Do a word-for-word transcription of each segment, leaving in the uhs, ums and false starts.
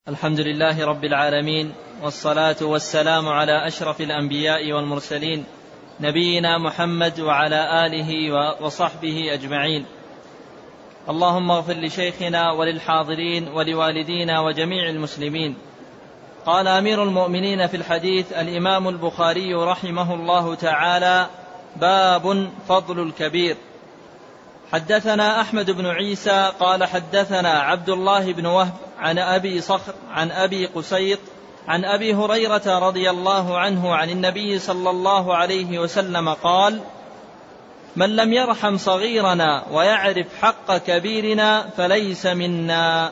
الحمد لله رب العالمين، والصلاة والسلام على أشرف الأنبياء والمرسلين، نبينا محمد وعلى آله وصحبه أجمعين. اللهم اغفر لشيخنا وللحاضرين ولوالدينا وجميع المسلمين. قال أمير المؤمنين في الحديث الإمام البخاري رحمه الله تعالى: باب فضل الكبير. حدثنا أحمد بن عيسى قال حدثنا عبد الله بن وهب عن أبي صخر عن أبي قسيط عن أبي هريرة رضي الله عنه عن النبي صلى الله عليه وسلم قال: من لم يرحم صغيرنا ويعرف حق كبيرنا فليس منا.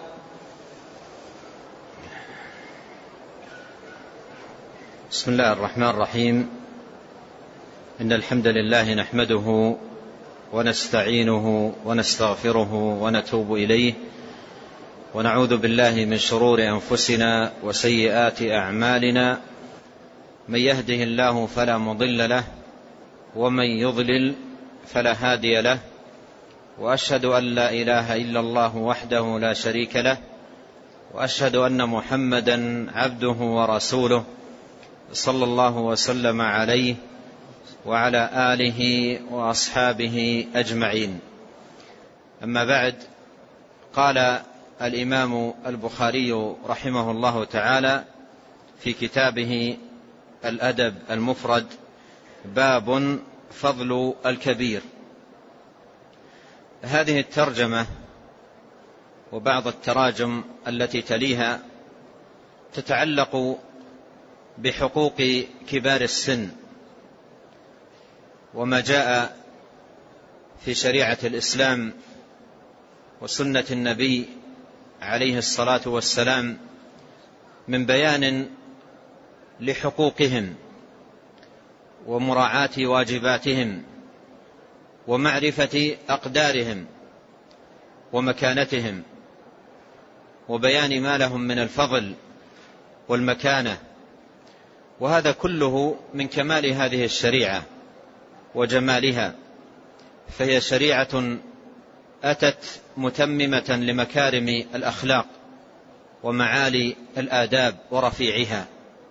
بسم الله الرحمن الرحيم. إن الحمد لله نحمده ونستعينه ونستغفره ونتوب إليه، ونعوذ بالله من شرور أنفسنا وسيئات أعمالنا. من يهده الله فلا مضل له، ومن يضلل فلا هادي له، وأشهد أن لا إله إلا الله وحده لا شريك له، وأشهد أن محمدا عبده ورسوله صلى الله وسلم عليه وعلى آله وأصحابه أجمعين. أما بعد، قال الإمام البخاري رحمه الله تعالى في كتابه الأدب المفرد: باب فضل الكبير. هذه الترجمة وبعض التراجم التي تليها تتعلق بحقوق كبار السن، وما جاء في شريعة الإسلام وسنة النبي عليه الصلاة والسلام من بيان لحقوقهم ومراعاة واجباتهم ومعرفة أقدارهم ومكانتهم، وبيان ما لهم من الفضل والمكانة. وهذا كله من كمال هذه الشريعة وجمالها، فهي شريعة أتت متممة لمكارم الأخلاق ومعالي الآداب ورفيعها.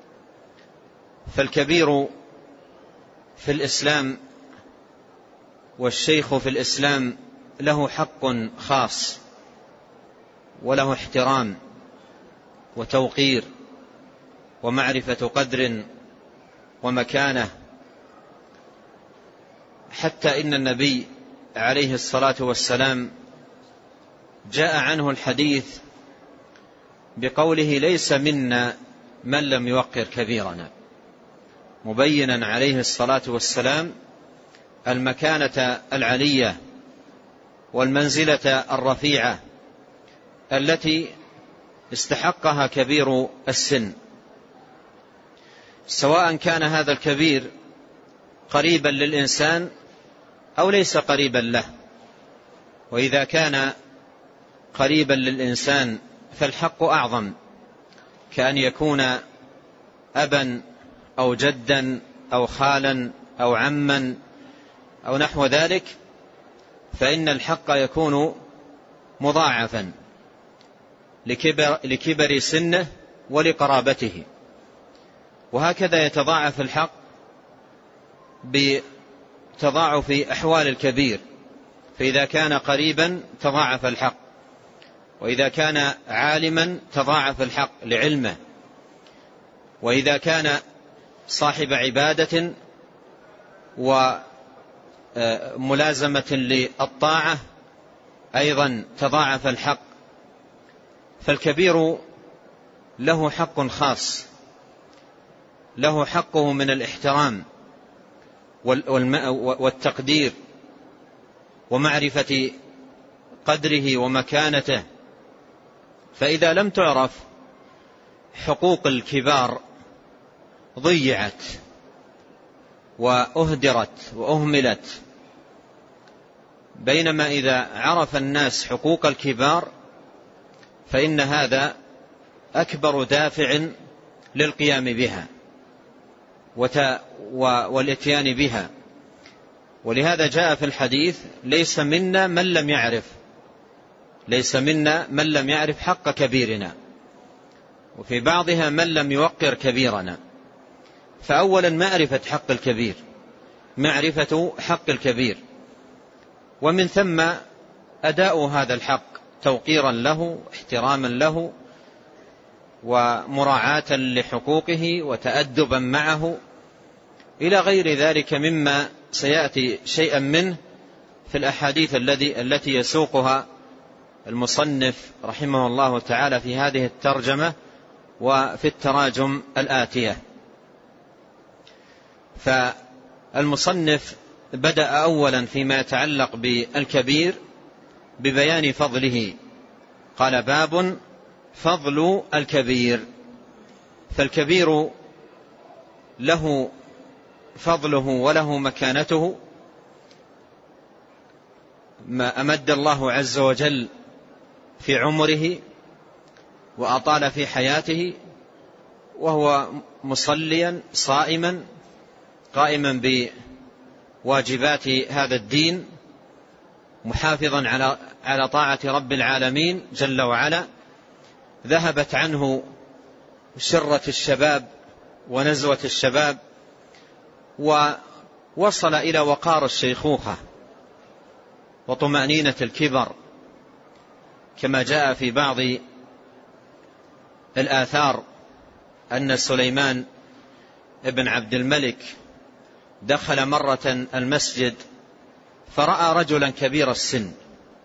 فالكبير في الإسلام والشيخ في الإسلام له حق خاص، وله احترام وتوقير ومعرفة قدر ومكانة، حتى إن النبي عليه الصلاة والسلام جاء عنه الحديث بقوله: ليس منا من لم يوقر كبيرنا، مبينا عليه الصلاة والسلام المكانة العلية والمنزلة الرفيعة التي استحقها كبير السن، سواء كان هذا الكبير قريبا للإنسان أو ليس قريبا له. وإذا كان قريبا للإنسان فالحق أعظم، كأن يكون أبا أو جدا أو خالا أو عما أو نحو ذلك، فإن الحق يكون مضاعفا لكبر, لكبر سنه ولقرابته. وهكذا يتضاعف الحق بتضاعف أحوال الكبير، فإذا كان قريبا تضاعف الحق، وإذا كان عالما تضاعف الحق لعلمه، وإذا كان صاحب عبادة وملازمة للطاعة أيضا تضاعف الحق. فالكبير له حق خاص، له حقه من الاحترام والتقدير ومعرفة قدره ومكانته. فإذا لم تعرف حقوق الكبار ضيعت وأهدرت وأهملت، بينما إذا عرف الناس حقوق الكبار فإن هذا أكبر دافع للقيام بها والاتيان بها. ولهذا جاء في الحديث: ليس منا من لم يعرف ليس منا من لم يعرف حق كبيرنا. وفي بعضها من لم يوقر كبيرنا. فأولا معرفة حق الكبير، معرفة حق الكبير، ومن ثم أداء هذا الحق توقيرا له، احتراما له، ومراعاة لحقوقه، وتأدبا معه، إلى غير ذلك مما سيأتي شيئا منه في الأحاديث التي يسوقها المصنف رحمه الله تعالى في هذه الترجمة وفي التراجم الآتية. فالمصنف بدأ أولا فيما يتعلق بالكبير ببيان فضله، قال: باب فضل الكبير. فالكبير له فضله وله مكانته، ما أمد الله عز وجل في عمره وأطال في حياته، وهو مصليا صائما قائما بواجبات هذا الدين، محافظا على على طاعة رب العالمين جل وعلا. ذهبت عنه شرة الشباب ونزوة الشباب، ووصل إلى وقار الشيخوخة وطمأنينة الكبر، كما جاء في بعض الآثار أن سليمان ابن عبد الملك دخل مرة المسجد فرأى رجلا كبير السن،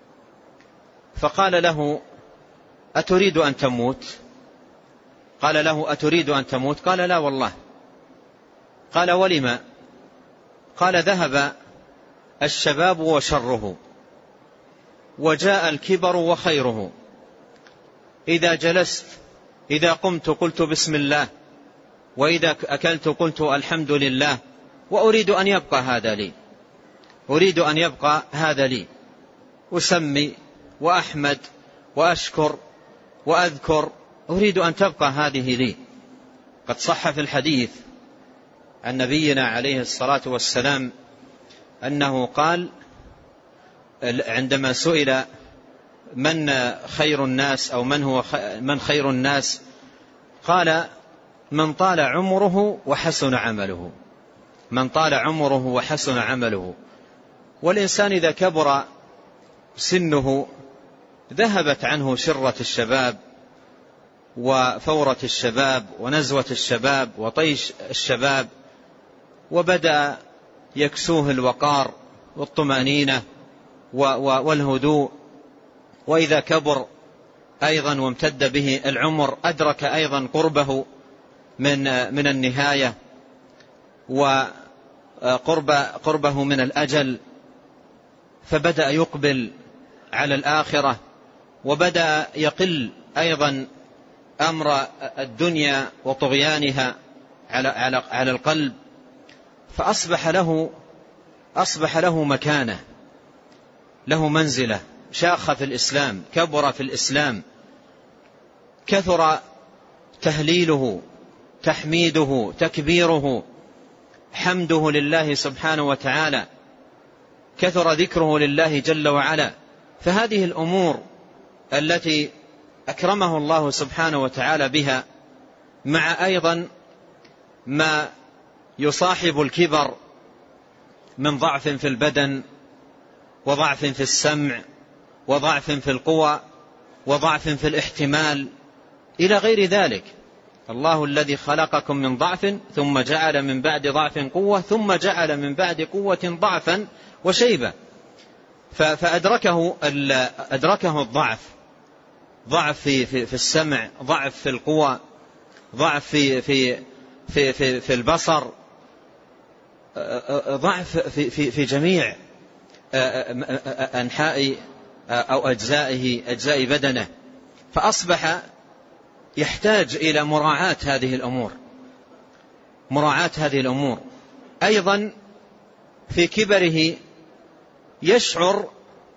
فقال له: أتريد أن تموت؟ قال له: أتريد أن تموت؟ قال: لا والله. قال: ولما؟ قال: ذهب الشباب وشره، وجاء الكبر وخيره. إذا جلست إذا قمت قلت بسم الله، وإذا أكلت قلت الحمد لله، وأريد أن يبقى هذا لي، أريد أن يبقى هذا لي، أسمي وأحمد وأشكر وأذكر، أريد أن تبقى هذه لي. قد صح في الحديث عن نبينا عليه الصلاة والسلام أنه قال عندما سئل من خير الناس أو من هو من خير الناس، قال: من طال عمره وحسن عمله، من طال عمره وحسن عمله. والإنسان إذا كبر سنه ذهبت عنه شرة الشباب وفورة الشباب ونزوة الشباب وطيش الشباب، وبدأ يكسوه الوقار والطمأنينة والهدوء. وإذا كبر أيضا وامتد به العمر أدرك أيضا قربه من من النهاية، وقرب قربه من الأجل، فبدأ يقبل على الآخرة، وبدأ يقل أيضا أمر الدنيا وطغيانها على على على القلب، فأصبح له أصبح له مكانة، له منزلة، شاخ في الإسلام، كبر في الإسلام، كثر تهليله، تحميده، تكبيره، حمده لله سبحانه وتعالى، كثر ذكره لله جل وعلا. فهذه الأمور التي أكرمه الله سبحانه وتعالى بها، مع أيضا ما يصاحب الكبر من ضعف في البدن، وضعف في السمع، وضعف في القوى، وضعف في الاحتمال، إلى غير ذلك. الله الذي خلقكم من ضعف ثم جعل من بعد ضعف قوة ثم جعل من بعد قوة ضعفا وشيبة. فأدركه أدركه الضعف، ضعف في, في, في السمع، ضعف في القوى، ضعف في, في, في, في, في البصر، ضعف في, في, في جميع أنحاء أو أجزائه أجزاء بدنه. فأصبح يحتاج إلى مراعاة هذه الأمور، مراعاة هذه الأمور. أيضا في كبره يشعر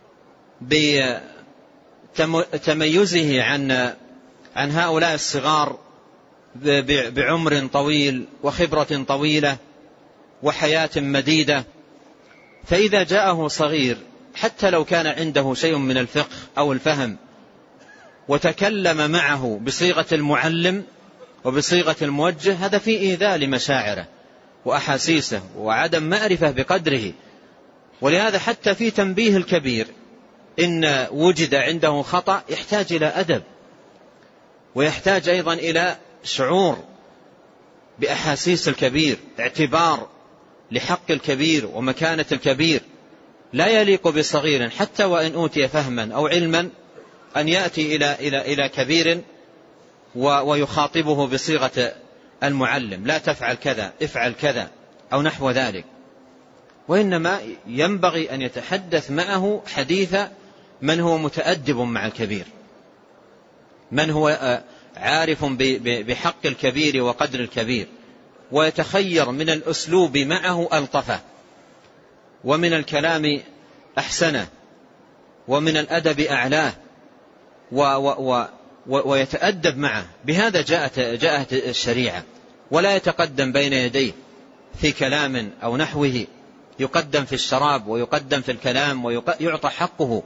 بتميزه عن عن هؤلاء الصغار بعمر طويل وخبرة طويلة وحياة مديدة. فإذا جاءه صغير حتى لو كان عنده شيء من الفقه أو الفهم وتكلم معه بصيغة المعلم وبصيغة الموجه، هذا فيه إيذاء لمشاعره وأحاسيسه وعدم معرفة بقدره. ولهذا حتى في تنبيه الكبير إن وجد عنده خطأ يحتاج إلى أدب، ويحتاج أيضا إلى شعور بأحاسيس الكبير، اعتبار لحق الكبير ومكانة الكبير. لا يليق بصغير حتى وإن أوتي فهما أو علما أن يأتي إلى, إلى, إلى كبير ويخاطبه بصيغة المعلم، لا تفعل كذا، افعل كذا أو نحو ذلك. وإنما ينبغي أن يتحدث معه حديث من هو متأدب مع الكبير، من هو عارف بحق الكبير وقدر الكبير، ويتخير من الأسلوب معه ألطفه، ومن الكلام أحسنه، ومن الأدب أعلاه، و و و ويتأدب معه. بهذا جاءت, جاءت الشريعة. ولا يتقدم بين يديه في كلام أو نحوه، يقدم في الشراب ويقدم في الكلام ويعطى حقه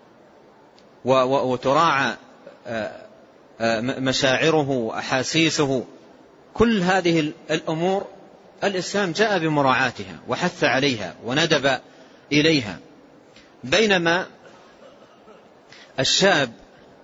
وتراعى مشاعره وأحاسيسه. كل هذه الأمور الإسلام جاء بمراعاتها وحث عليها وندب إليها. بينما الشاب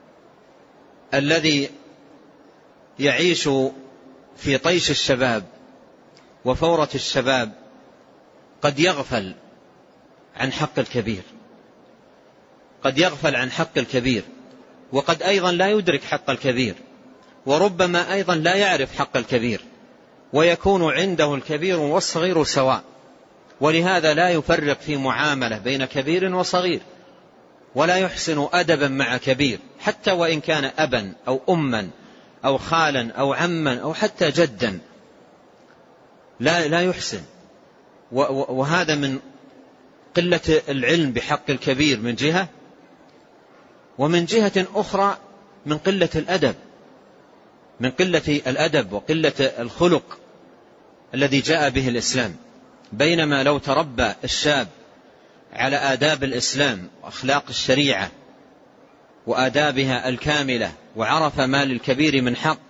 الذي يعيش في طيش الشباب وفورة الشباب قد يغفل عن حق الكبير، قد يغفل عن حق الكبير، وقد أيضا لا يدرك حق الكبير، وربما أيضا لا يعرف حق الكبير، ويكون عنده الكبير والصغير سواء. ولهذا لا يفرق في معاملة بين كبير وصغير، ولا يحسن أدبا مع كبير حتى وإن كان أبا أو أما أو خالا أو عما أو حتى جدا، لا, لا يحسن. وهذا من قلة العلم بحق الكبير من جهة، ومن جهة أخرى من قلة الأدب، من قلة الأدب وقلة الخلق الذي جاء به الإسلام. بينما لو تربى الشاب على آداب الإسلام وأخلاق الشريعة وآدابها الكاملة، وعرف ما للكبير من حق،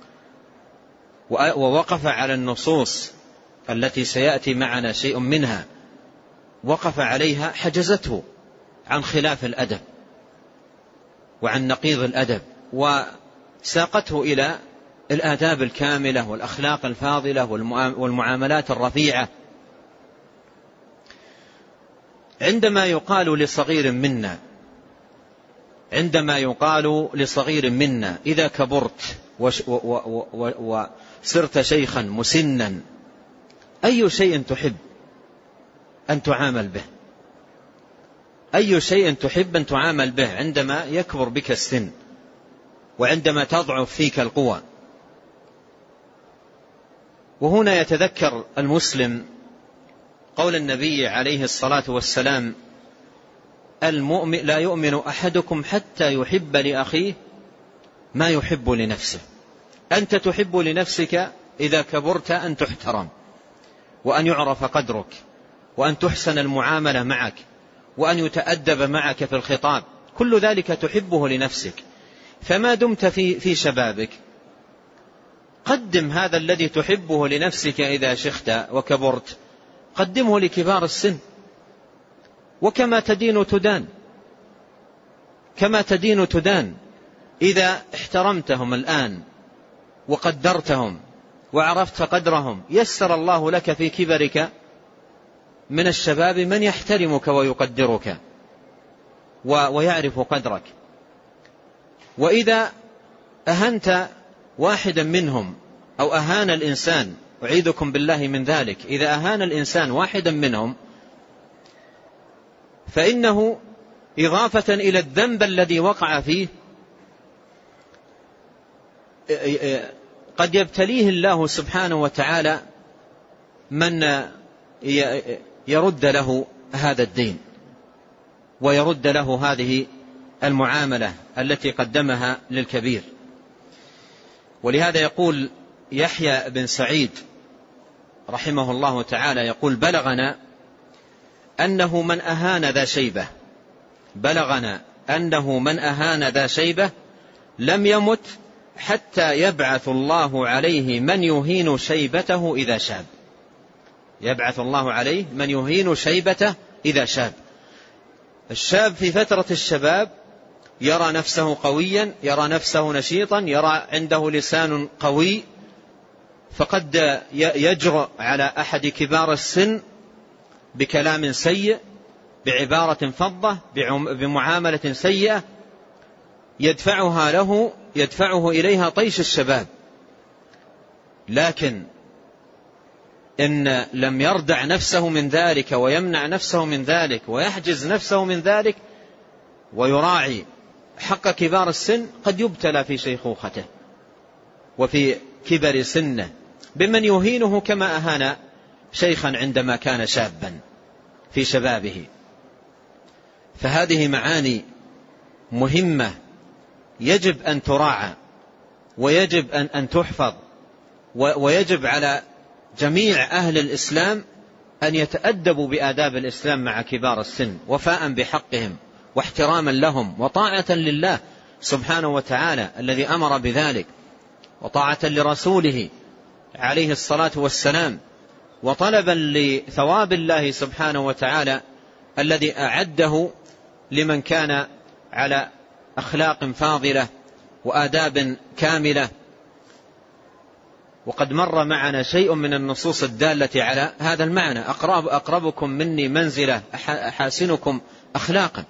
ووقف على النصوص التي سيأتي معنا شيء منها، وقف عليها، حجزته عن خلاف الأدب وعن نقيض الأدب، وساقته إلى الآداب الكاملة والأخلاق الفاضلة والمعاملات الرفيعة. عندما يقال لصغير منا عندما يقال لصغير منا إذا كبرت وصرت شيخا مسنا، أي شيء تحب أن تعامل به؟ أي شيء تحب أن تعامل به عندما يكبر بك السن وعندما تضعف فيك القوى؟ وهنا يتذكر المسلم قول النبي عليه الصلاة والسلام: المؤمن لا يؤمن أحدكم حتى يحب لأخيه ما يحب لنفسه. أنت تحب لنفسك إذا كبرت أن تحترم، وأن يعرف قدرك، وأن تحسن المعاملة معك، وأن يتأدب معك في الخطاب، كل ذلك تحبه لنفسك. فما دمت في, في شبابك قدم هذا الذي تحبه لنفسك إذا شخت وكبرت، قدمه لكبار السن. وكما تدين تدان، كما تدين تدان. إذا احترمتهم الآن وقدرتهم وعرفت قدرهم، يسر الله لك في كبرك من الشباب من يحترمك ويقدرك ويعرف قدرك. وإذا أهنت واحدا منهم أو أهان الإنسان، أعيذكم بالله من ذلك، إذا أهان الإنسان واحدا منهم فإنه إضافة إلى الذنب الذي وقع فيه قد يبتليه الله سبحانه وتعالى من يرد له هذا الدين ويرد له هذه المعاملة التي قدمها للكبير. ولهذا يقول يحيى بن سعيد رحمه الله تعالى، يقول: بلغنا أنه من أهان ذا شيبة بلغنا أنه من أهان ذا شيبة لم يمت حتى يبعث الله عليه من يهين شيبته إذا شاب. يبعث الله عليه من يهين شيبته إذا شاب. الشاب في فترة الشباب يرى نفسه قويا، يرى نفسه نشيطا، يرى عنده لسان قوي، فقد يجرؤ على أحد كبار السن بكلام سيء، بعبارة فظة، بمعاملة سيئة يدفعها له يدفعه إليها طيش الشباب. لكن إن لم يردع نفسه من ذلك ويمنع نفسه من ذلك ويحجز نفسه من ذلك ويراعي حق كبار السن، قد يبتلى في شيخوخته وفي كبر سنه بمن يهينه كما أهان شيخا عندما كان شابا في شبابه. فهذه معاني مهمة يجب أن تراعى ويجب أن, أن تحفظ، ويجب على جميع أهل الإسلام أن يتأدبوا بآداب الإسلام مع كبار السن، وفاء بحقهم واحتراما لهم وطاعة لله سبحانه وتعالى الذي أمر بذلك، وطاعة لرسوله عليه الصلاة والسلام، وطلبا لثواب الله سبحانه وتعالى الذي أعده لمن كان على أخلاق فاضلة وآداب كاملة. وقد مر معنا شيء من النصوص الدالة على هذا المعنى: أقرب أقربكم مني منزلة أحاسنكم أخلاقا،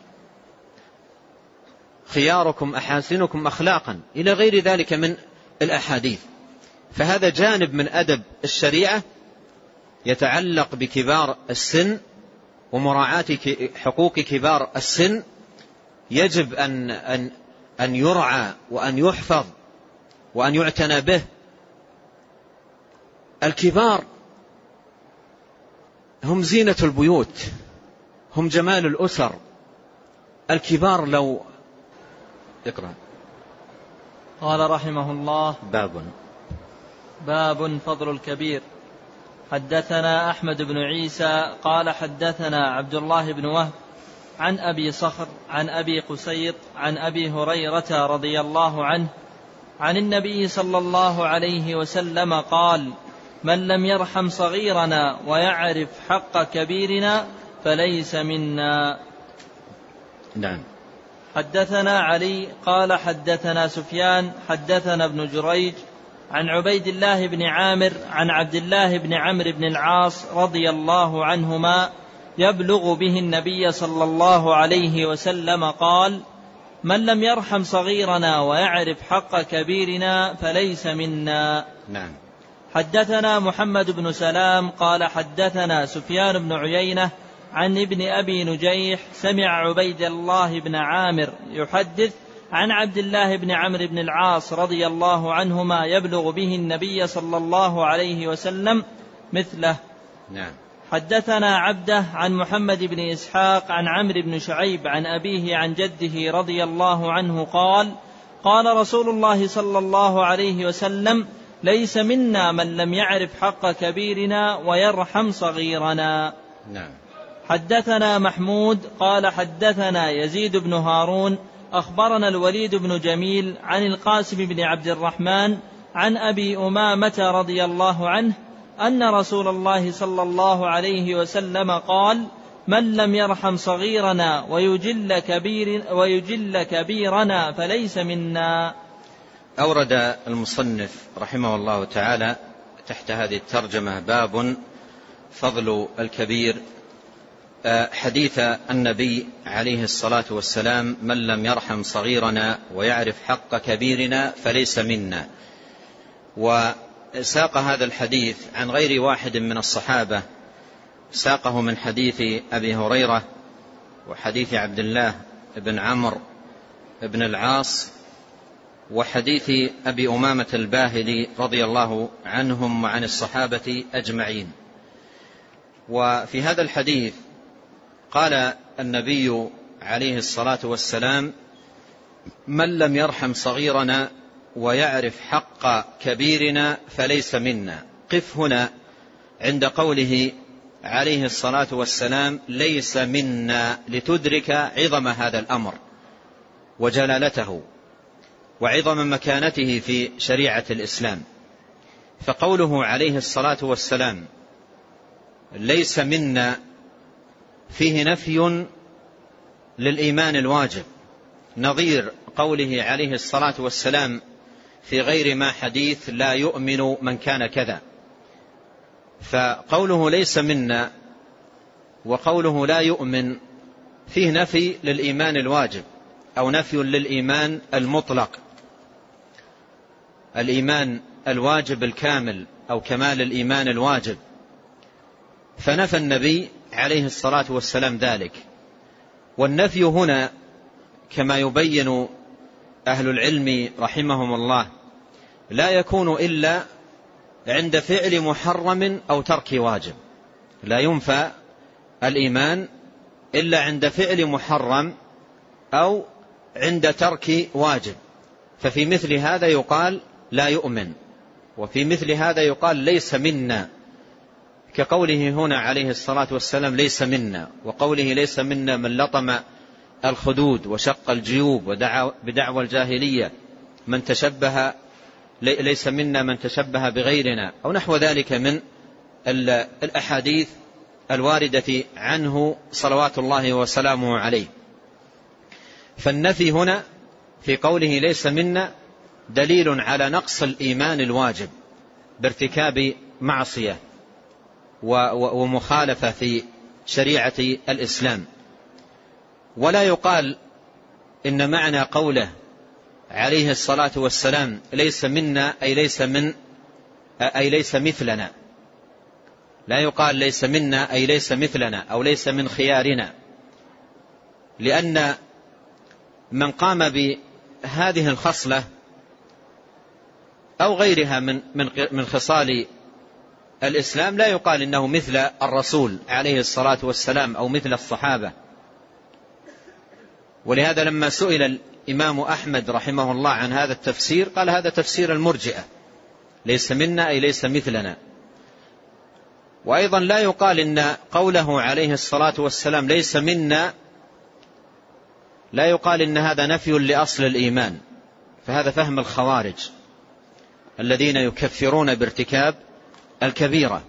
خياركم أحاسنكم أخلاقا، إلى غير ذلك من الأحاديث. فهذا جانب من أدب الشريعة يتعلق بكبار السن ومراعاة حقوق كبار السن، يجب أن, أن, أن يرعى وأن يحفظ وأن يعتنى به. الكبار هم زينة البيوت، هم جمال الأسر. الكبار لو اقرأ. قال رحمه الله: باب باب فضل الكبير. حدثنا أحمد بن عيسى قال حدثنا عبد الله بن وهب عن أبي صخر عن أبي قسيط عن أبي هريرة رضي الله عنه عن النبي صلى الله عليه وسلم قال: من لم يرحم صغيرنا ويعرف حق كبيرنا فليس منا. نعم. حدثنا علي قال حدثنا سفيان حدثنا ابن جريج عن عبيد الله بن عامر عن عبد الله بن عمرو بن العاص رضي الله عنهما يبلغ به النبي صلى الله عليه وسلم قال: من لم يرحم صغيرنا ويعرف حق كبيرنا فليس منا. نعم. حدثنا محمد بن سلام قال حدثنا سفيان بن عيينة عن ابن أبي نجيح سمع عبيد الله بن عامر يحدث عن عبد الله بن عمرو بن العاص رضي الله عنهما يبلغ به النبي صلى الله عليه وسلم مثله. نعم. حدثنا عبده عن محمد بن إسحاق عن عمرو بن شعيب عن أبيه عن جده رضي الله عنه قال: قال رسول الله صلى الله عليه وسلم: ليس منا من لم يعرف حق كبيرنا ويرحم صغيرنا. نعم. حدثنا محمود قال حدثنا يزيد بن هارون أخبرنا الوليد بن جميل عن القاسم بن عبد الرحمن عن أبي أمامة رضي الله عنه أن رسول الله صلى الله عليه وسلم قال: من لم يرحم صغيرنا ويجل, كبير ويجل كبيرنا فليس منا. أورد المصنف رحمه الله تعالى تحت هذه الترجمة: باب فضل الكبير، حديث النبي عليه الصلاة والسلام: من لم يرحم صغيرنا ويعرف حق كبيرنا فليس منا. وساق هذا الحديث عن غير واحد من الصحابة، ساقه من حديث أبي هريرة وحديث عبد الله بن عمرو بن العاص وحديث أبي أمامة الباهلي رضي الله عنهم وعن الصحابة أجمعين. وفي هذا الحديث قال النبي عليه الصلاة والسلام: من لم يرحم صغيرنا ويعرف حق كبيرنا فليس منا. قف هنا عند قوله عليه الصلاة والسلام ليس منا، لتدرك عظم هذا الأمر وجلالته. وعظم مكانته في شريعة الإسلام. فقوله عليه الصلاة والسلام ليس منا فيه نفي للإيمان الواجب، نظير قوله عليه الصلاة والسلام في غير ما حديث لا يؤمن من كان كذا. فقوله ليس منا وقوله لا يؤمن فيه نفي للإيمان الواجب أو نفي للإيمان المطلق، الإيمان الواجب الكامل أو كمال الإيمان الواجب. فنفى النبي عليه الصلاة والسلام ذلك. والنفي هنا كما يبين أهل العلم رحمهم الله لا يكون إلا عند فعل محرم أو ترك واجب، لا ينفى الإيمان إلا عند فعل محرم أو عند ترك واجب. ففي مثل هذا يقال لا يؤمن، وفي مثل هذا يقال ليس منا، كقوله هنا عليه الصلاة والسلام ليس منا، وقوله ليس منا من لطم الخدود وشق الجيوب ودعا بدعوى الجاهلية، من تشبه ليس منا من تشبه بغيرنا، أو نحو ذلك من الأحاديث الواردة عنه صلوات الله وسلامه عليه. فالنفي هنا في قوله ليس منا دليل على نقص الإيمان الواجب بارتكاب معصية ومخالفة في شريعة الإسلام. ولا يقال إن معنى قوله عليه الصلاة والسلام ليس منا أي ليس من أي ليس مثلنا، لا يقال ليس منا أي ليس مثلنا أو ليس من خيارنا، لأن من قام بهذه الخصلة أو غيرها من من خصال الإسلام لا يقال إنه مثل الرسول عليه الصلاة والسلام أو مثل الصحابة. ولهذا لما سئل الإمام أحمد رحمه الله عن هذا التفسير قال هذا تفسير المرجئة، ليس منا أي ليس مثلنا. وأيضا لا يقال إن قوله عليه الصلاة والسلام ليس منا لا يقال إن هذا نفي لأصل الإيمان، فهذا فهم الخوارج الذين يكفرون بارتكاب الكبيرة،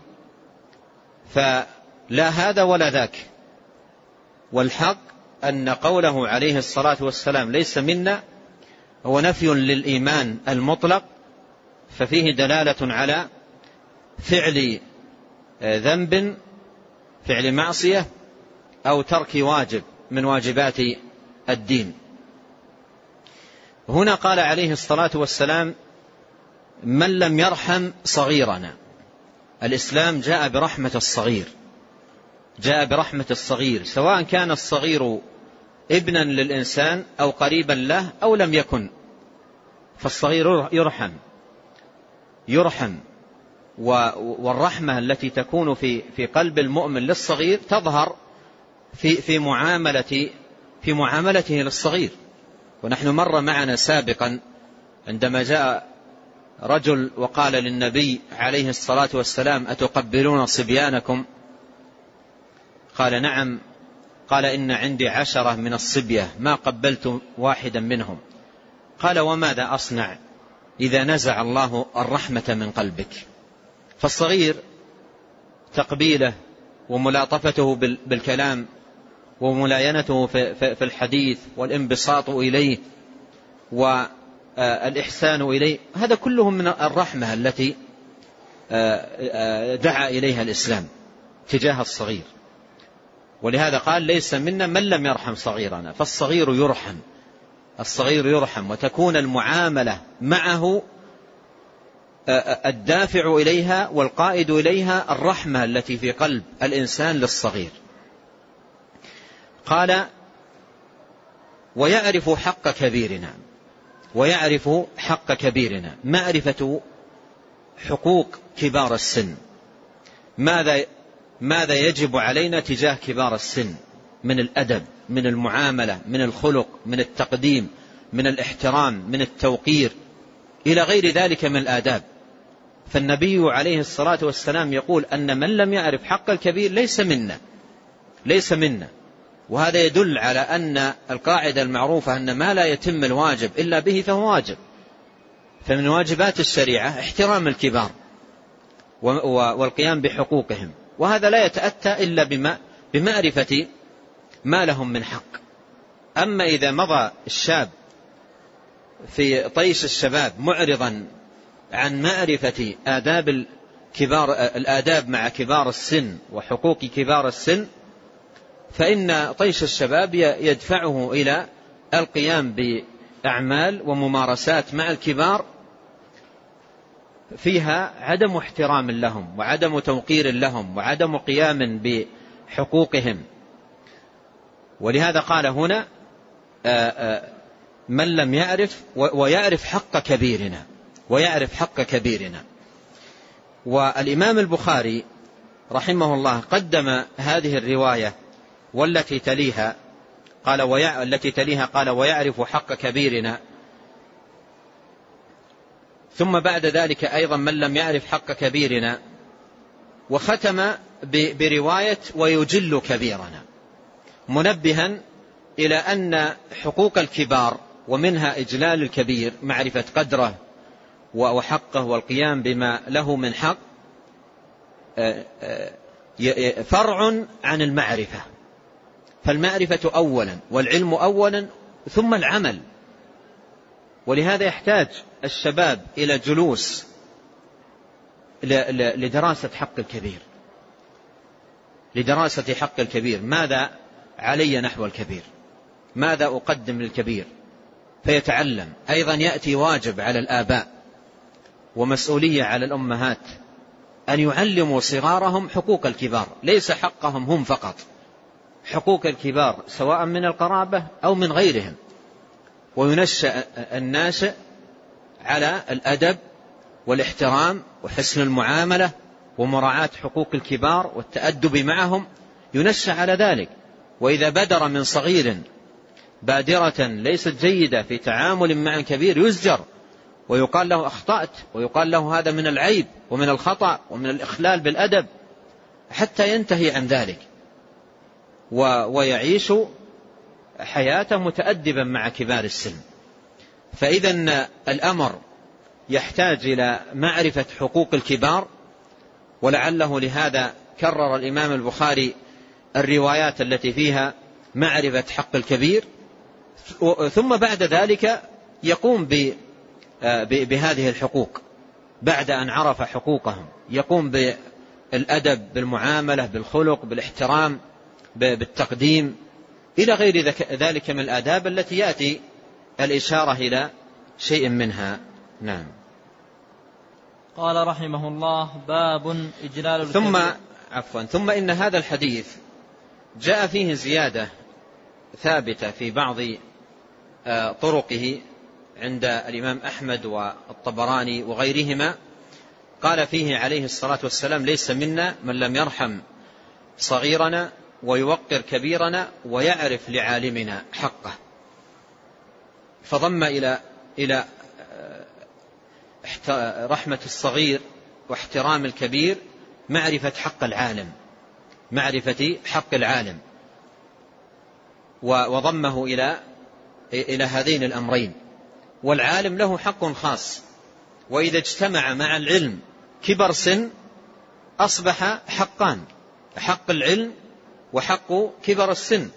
فلا هذا ولا ذاك. والحق أن قوله عليه الصلاة والسلام ليس منا هو نفي للإيمان المطلق، ففيه دلالة على فعل ذنب، فعل معصية، أو ترك واجب من واجبات الدين. هنا قال عليه الصلاة والسلام من لم يرحم صغيرنا. الإسلام جاء برحمة الصغير، جاء برحمة الصغير، سواء كان الصغير ابنا للإنسان أو قريبا له أو لم يكن، فالصغير يرحم يرحم والرحمة التي تكون في في قلب المؤمن للصغير تظهر في في معاملة في معاملته للصغير. ونحن مر معنا سابقا عندما جاء رجل وقال للنبي عليه الصلاة والسلام أتقبلون صبيانكم؟ قال نعم. قال إن عندي عشرة من الصبية ما قبلت واحدا منهم. قال وماذا أصنع إذا نزع الله الرحمة من قلبك؟ فالصغير تقبيله وملاطفته بالكلام وملاينته في الحديث والانبساط إليه والإحسان إليه، هذا كله من الرحمة التي دعا إليها الإسلام تجاه الصغير. ولهذا قال ليس منا من لم يرحم صغيرنا، فالصغير يرحم، الصغير يرحم، وتكون المعاملة معه الدافع إليها والقائد إليها الرحمة التي في قلب الإنسان للصغير. قال ويعرف حق كبيرنا، ويعرف حق كبيرنا، معرفة حقوق كبار السن، ماذا ماذا يجب علينا تجاه كبار السن من الأدب، من المعاملة، من الخلق، من التقديم، من الاحترام، من التوقير، إلى غير ذلك من الآداب. فالنبي عليه الصلاة والسلام يقول أن من لم يعرف حق الكبير ليس منا، ليس منا. وهذا يدل على أن القاعدة المعروفة أن ما لا يتم الواجب إلا به فهو واجب. فمن واجبات الشريعة احترام الكبار والقيام بحقوقهم، وهذا لا يتأتى إلا بما بمعرفة ما لهم من حق. أما إذا مضى الشاب في طيش الشباب معرضا عن معرفة آداب الكبار الآداب مع كبار السن وحقوق كبار السن، فإن طيش الشباب يدفعه إلى القيام بأعمال وممارسات مع الكبار فيها عدم احترام لهم وعدم توقير لهم وعدم قيام بحقوقهم. ولهذا قال هنا من لم يعرف ويعرف حق كبيرنا ويعرف حق كبيرنا. والإمام البخاري رحمه الله قدم هذه الرواية والتي تليها قال ويع... التي تليها قال ويعرف حق كبيرنا، ثم بعد ذلك أيضا من لم يعرف حق كبيرنا، وختم ب... برواية ويجل كبيرنا، منبها إلى أن حقوق الكبار ومنها إجلال الكبير معرفة قدره وحقه والقيام بما له من حق فرع عن المعرفة. فالمعرفة أولا والعلم أولا ثم العمل. ولهذا يحتاج الشباب إلى جلوس لدراسة حق الكبير، لدراسة حق الكبير، ماذا علي نحو الكبير، ماذا أقدم للكبير، فيتعلم. أيضا يأتي واجب على الآباء ومسؤولية على الأمهات أن يعلموا صغارهم حقوق الكبار، ليس حقهم هم فقط، حقوق الكبار سواء من القرابة أو من غيرهم. وينشأ الناشئ على الأدب والاحترام وحسن المعاملة ومراعاة حقوق الكبار والتأدب معهم، ينشأ على ذلك. وإذا بدر من صغير بادرة ليست جيدة في تعامل مع الكبير يزجر ويقال له أخطأت، ويقال له هذا من العيب ومن الخطأ ومن الإخلال بالأدب، حتى ينتهي عن ذلك ويعيش حياته متأدبا مع كبار السن. فإذا الأمر يحتاج إلى معرفة حقوق الكبار، ولعله لهذا كرر الإمام البخاري الروايات التي فيها معرفة حق الكبير، ثم بعد ذلك يقوم بهذه الحقوق بعد أن عرف حقوقهم، يقوم بالأدب بالمعاملة بالخلق بالاحترام بالتقديم إلى غير ذلك من الآداب التي يأتي الإشارة إلى شيء منها. نعم. قال رحمه الله باب إجلال الكبير. ثم عفوا ثم إن هذا الحديث جاء فيه زيادة ثابتة في بعض طرقه عند الإمام أحمد والطبراني وغيرهما، قال فيه عليه الصلاة والسلام ليس منا من لم يرحم صغيرنا ويوقر كبيرنا ويعرف لعالمنا حقه. فضم إلى إلى رحمة الصغير واحترام الكبير معرفة حق العالم، معرفة حق العالم، وضمه إلى إلى هذين الأمرين. والعالم له حق خاص، وإذا اجتمع مع العلم كبر سن أصبح حقان، حق العلم وحق كبر السن.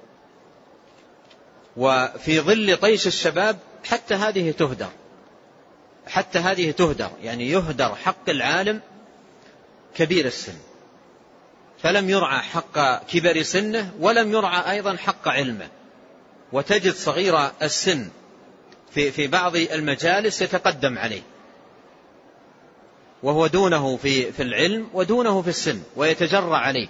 وفي ظل طيش الشباب حتى هذه تهدر، حتى هذه تهدر، يعني يهدر حق العالم كبير السن، فلم يرعى حق كبر سنه ولم يرعى أيضا حق علمه. وتجد صغير السن في في بعض المجالس يتقدم عليه وهو دونه في في العلم ودونه في السن، ويتجرأ عليه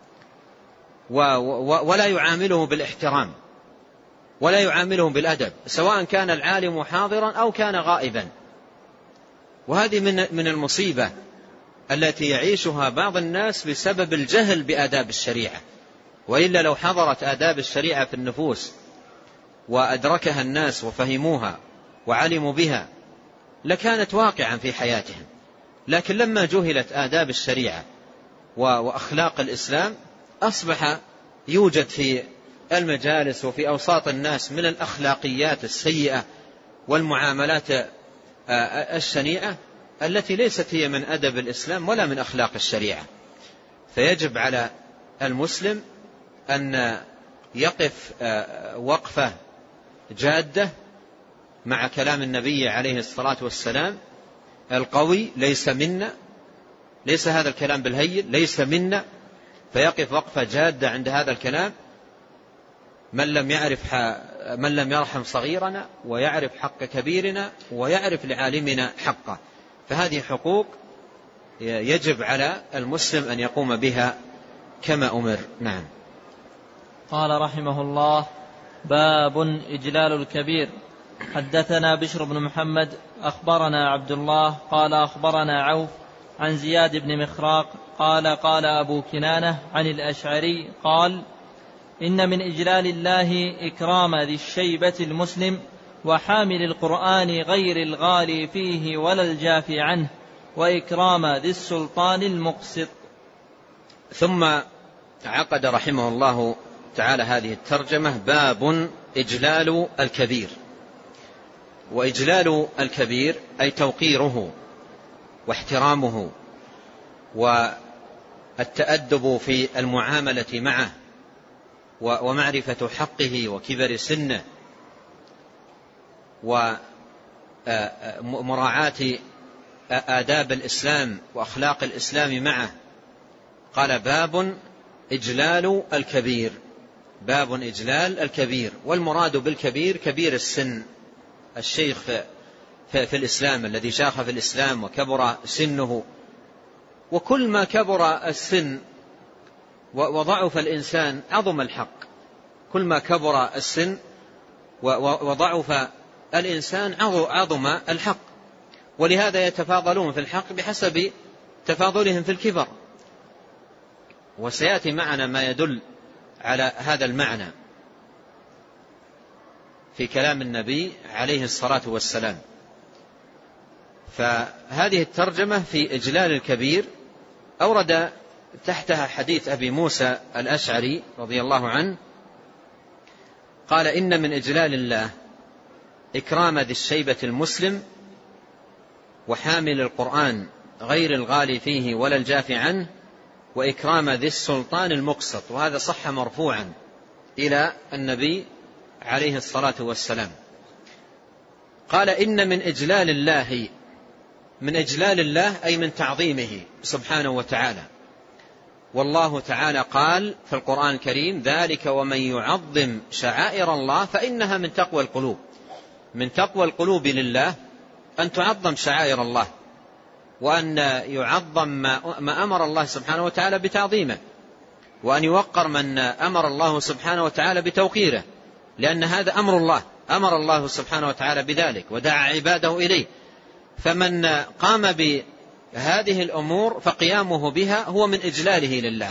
ولا يعامله بالاحترام ولا يعامله بالأدب، سواء كان العالم حاضرا أو كان غائبا. وهذه من من المصيبة التي يعيشها بعض الناس بسبب الجهل بآداب الشريعة. وإلا لو حضرت آداب الشريعة في النفوس وأدركها الناس وفهموها وعلموا بها لكانت واقعا في حياتهم. لكن لما جهلت آداب الشريعة وأخلاق الإسلام أصبح يوجد في المجالس وفي أوساط الناس من الأخلاقيات السيئة والمعاملات الشنيعة التي ليست هي من أدب الإسلام ولا من أخلاق الشريعة. فيجب على المسلم أن يقف وقفة جادة مع كلام النبي عليه الصلاة والسلام القوي: ليس منا، ليس هذا الكلام بالهين، ليس منا. فيقف وقفة جادة عند هذا الكلام. من لم يعرف من لم يرحم صغيرنا ويعرف حق كبيرنا ويعرف لعالمنا حقه. فهذه حقوق يجب على المسلم أن يقوم بها كما أمر. نعم. قال رحمه الله: باب إجلال الكبير. حدثنا بشر بن محمد أخبرنا عبد الله قال أخبرنا عوف عن زياد بن مخراق قال قال أبو كنانة عن الأشعري قال: إن من إجلال الله إكرام ذي الشيبة المسلم وحامل القرآن غير الغالي فيه ولا الجافي عنه وإكرام ذي السلطان المقسط. ثم عقد رحمه الله تعالى هذه الترجمة: باب إجلال الكبير. وإجلال الكبير أي توقيره واحترامه والتأدب في المعاملة معه ومعرفة حقه وكبر سنه ومراعاة آداب الإسلام وأخلاق الإسلام معه. قال: باب إجلال الكبير. باب إجلال الكبير. والمراد بالكبير كبير السن، الشيخ في الإسلام الذي شاخ في الإسلام وكبر سنه. وكل ما كبر السن وضعف الإنسان عظم الحق. كل ما كبر السن وضعف الإنسان عظم الحق. ولهذا يتفاضلون في الحق بحسب تفاضلهم في الكبر. وسيأتي معنا ما يدل على هذا المعنى في كلام النبي عليه الصلاة والسلام. فهذه الترجمة في إجلال الكبير أورد تحتها حديث أبي موسى الأشعري رضي الله عنه قال: إن من إجلال الله إكرام ذي الشيبة المسلم وحامل القرآن غير الغالي فيه ولا الجافي عنه وإكرام ذي السلطان المقسط. وهذا صح مرفوعا إلى النبي عليه الصلاة والسلام. قال: إن من إجلال الله، من إجلال الله أي من تعظيمه سبحانه وتعالى. والله تعالى قال في القرآن الكريم: ذلك ومن يعظم شعائر الله فإنها من تقوى القلوب. من تقوى القلوب لله أن تعظم شعائر الله، وأن يعظم ما أمر الله سبحانه وتعالى بتعظيمه، وأن يوقر من أمر الله سبحانه وتعالى بتوقيره، لأن هذا أمر الله، أمر الله سبحانه وتعالى بذلك ودعا عباده إليه. فمن قام بهذه الأمور فقيامه بها هو من إجلاله لله.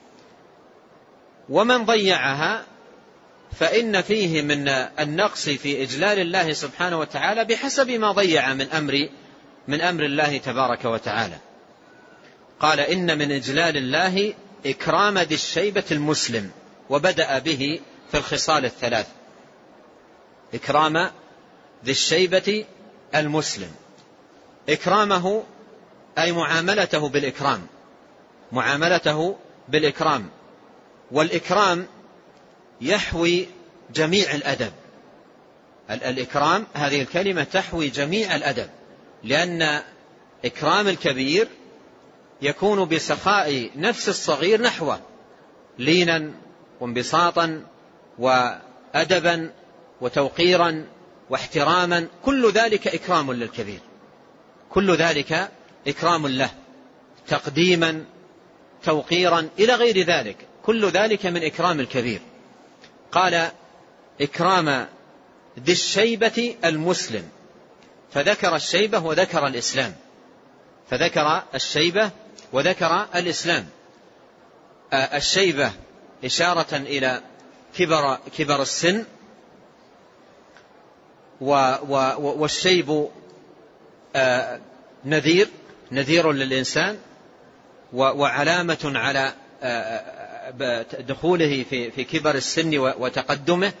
ومن ضيعها فإن فيه من النقص في إجلال الله سبحانه وتعالى بحسب ما ضيع من أمر من أمر الله تبارك وتعالى. قال: إن من إجلال الله إكرام ذي الشيبة المسلم. وبدأ به في الخصال الثلاث: إكرام ذي الشيبة المسلم. إكرامه أي معاملته بالإكرام، معاملته بالإكرام. والإكرام يحوي جميع الأدب. الإكرام هذه الكلمة تحوي جميع الأدب، لأن إكرام الكبير يكون بسخاء نفس الصغير نحوه، لينا وانبساطا وأدبا وتوقيرا واحتراما. كل ذلك إكرام للكبير، كل ذلك إكرام له، تقديما، توقيرا، إلى غير ذلك. كل ذلك من إكرام الكبير. قال: إكرام ذي الشيبة المسلم. فذكر الشيبة وذكر الإسلام، فذكر الشيبة وذكر الإسلام. الشيبة إشارة إلى كبر, كبر السن، والشيب نذير نذير للإنسان وعلامة على ودخوله في في كبر السن وتقدمه.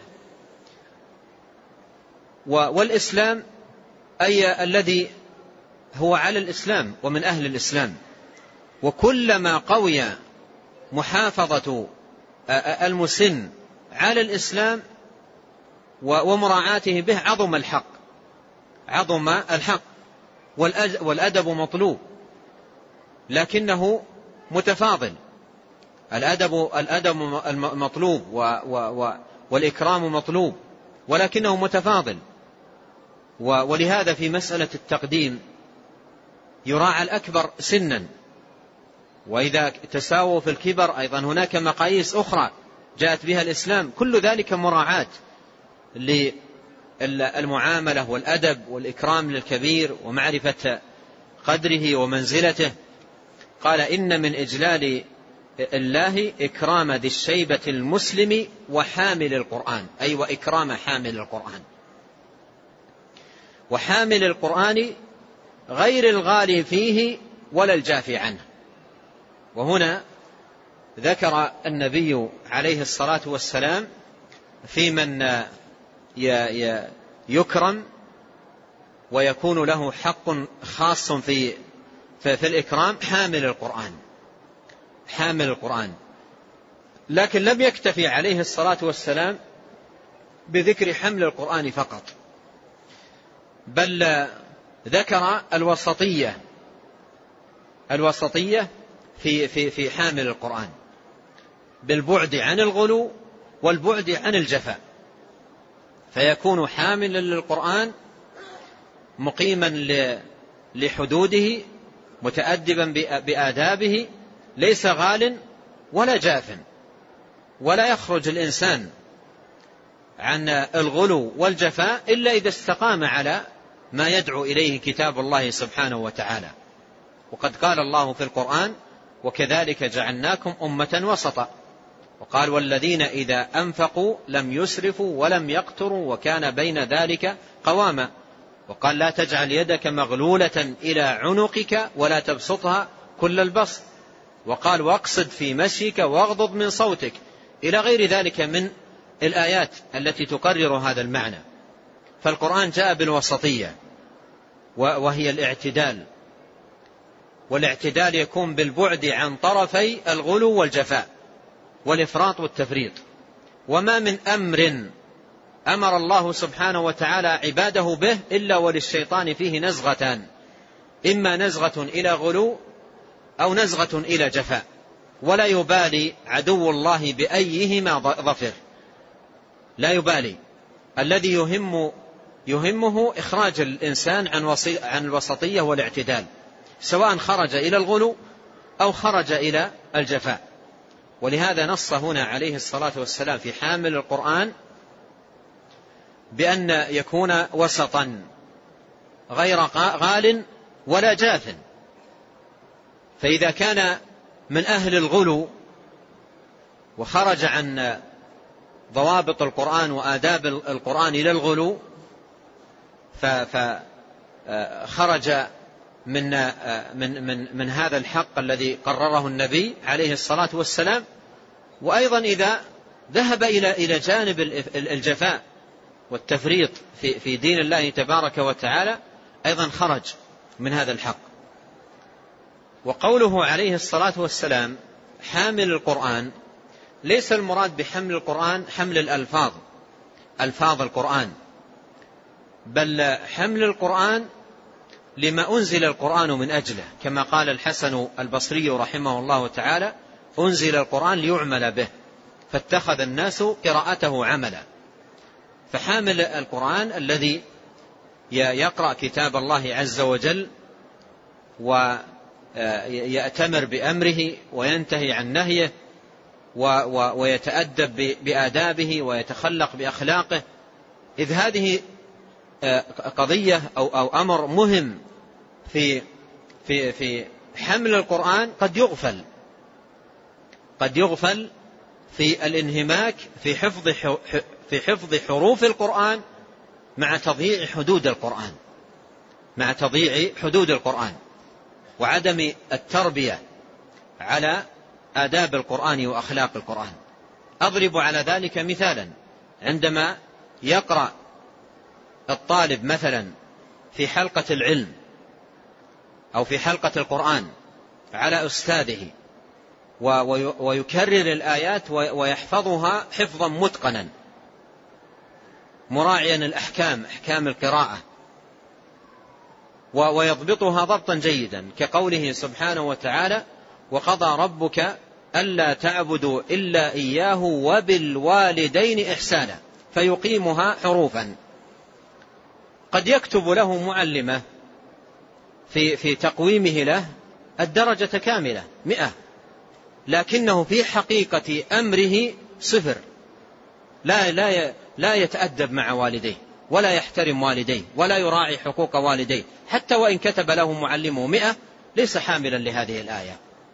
والإسلام أي الذي هو على الإسلام ومن أهل الإسلام، وكلما قوي محافظة المسن على الإسلام ومراعاته به عظم الحق عظم الحق والأدب مطلوب، لكنه متفاضل. الأدب الأدب مطلوب والإكرام مطلوب، ولكنه متفاضل. ولهذا في مسألة التقديم يراعى الأكبر سنا، وإذا تساووا في الكبر أيضا هناك مقاييس أخرى جاءت بها الإسلام، كل ذلك مراعاة للمعاملة والأدب والإكرام للكبير ومعرفة قدره ومنزلته. قال: إن من إجلال الله إكرام ذي الشيبة المسلم وحامل القرآن، أي وإكرام حامل القرآن. وحامل القرآن غير الغالي فيه ولا الجافي عنه. وهنا ذكر النبي عليه الصلاة والسلام في من يكرم ويكون له حق خاص في في الإكرام حامل القرآن حامل القرآن لكن لم يكتفي عليه الصلاة والسلام بذكر حمل القرآن فقط، بل ذكر الوسطية الوسطية في في في حامل القرآن، بالبعد عن الغلو والبعد عن الجفاء، فيكون حاملا للقرآن مقيما لحدوده متأدبا بآدابه، ليس غال ولا جاف، ولا يخرج الإنسان عن الغلو والجفاء إلا إذا استقام على ما يدعو إليه كتاب الله سبحانه وتعالى. وقد قال الله في القرآن: وكذلك جعلناكم أمة وسطا. وقال: والذين إذا أنفقوا لم يسرفوا ولم يقتروا وكان بين ذلك قواما. وقال: لا تجعل يدك مغلولة إلى عنقك ولا تبسطها كل البسط. وقال: واقصد في مشيك واغضض من صوتك، إلى غير ذلك من الآيات التي تقرر هذا المعنى. فالقرآن جاء بالوسطية وهي الاعتدال، والاعتدال يكون بالبعد عن طرفي الغلو والجفاء والإفراط والتفريط. وما من أمر أمر الله سبحانه وتعالى عباده به إلا وللشيطان فيه نزغتان، إما نزغة إلى غلو أو نزغة إلى جفاء، ولا يبالي عدو الله بأيهما ظفر، لا يبالي. الذي يهم يهمه إخراج الإنسان عن عن الوسطية والاعتدال، سواء خرج إلى الغلو أو خرج إلى الجفاء. ولهذا نص هنا عليه الصلاة والسلام في حامل القرآن بأن يكون وسطا غير غال ولا جاف. فإذا كان من أهل الغلو وخرج عن ضوابط القرآن وآداب القرآن إلى الغلو فخرج من من من من هذا الحق الذي قرره النبي عليه الصلاة والسلام. وأيضا إذا ذهب إلى إلى جانب الجفاء والتفريط في في دين الله تبارك وتعالى أيضا خرج من هذا الحق. وقوله عليه الصلاة والسلام حامل القرآن، ليس المراد بحمل القرآن حمل الألفاظ ألفاظ القرآن، بل حمل القرآن لما أنزل القرآن من أجله، كما قال الحسن البصري رحمه الله تعالى: أنزل القرآن ليعمل به فاتخذ الناس قراءته عملا. فحامل القرآن الذي يقرأ كتاب الله عز وجل ويأتمر بأمره وينتهي عن نهيه ويتأدب بآدابه ويتخلق بأخلاقه، إذ هذه قضية أو أو أمر مهم في في في حمل القرآن قد يغفل قد يغفل في الانهماك في حفظ في حفظ حروف القرآن مع تضييع حدود القرآن مع تضييع حدود القرآن وعدم التربية على آداب القرآن وأخلاق القرآن. أضرب على ذلك مثالا: عندما يقرأ الطالب مثلا في حلقة العلم أو في حلقة القرآن على أستاذه ويكرر الآيات ويحفظها حفظا متقنا مراعيا الأحكام، أحكام القراءة، ويضبطها ضبطا جيدا، كقوله سبحانه وتعالى: وقضى ربك ألا تعبدوا إلا إياه وبالوالدين إحسانا، فيقيمها حروفا. قد يكتب له معلمة في, في تقويمه له الدرجة كاملة مئة، لكنه في حقيقة أمره صفر، لا, لا, لا يتأدب مع والديه ولا يحترم والديه ولا يراعي حقوق والديه، حتى وإن كتب له معلمه مئة ليس حاملا لهذه الآية،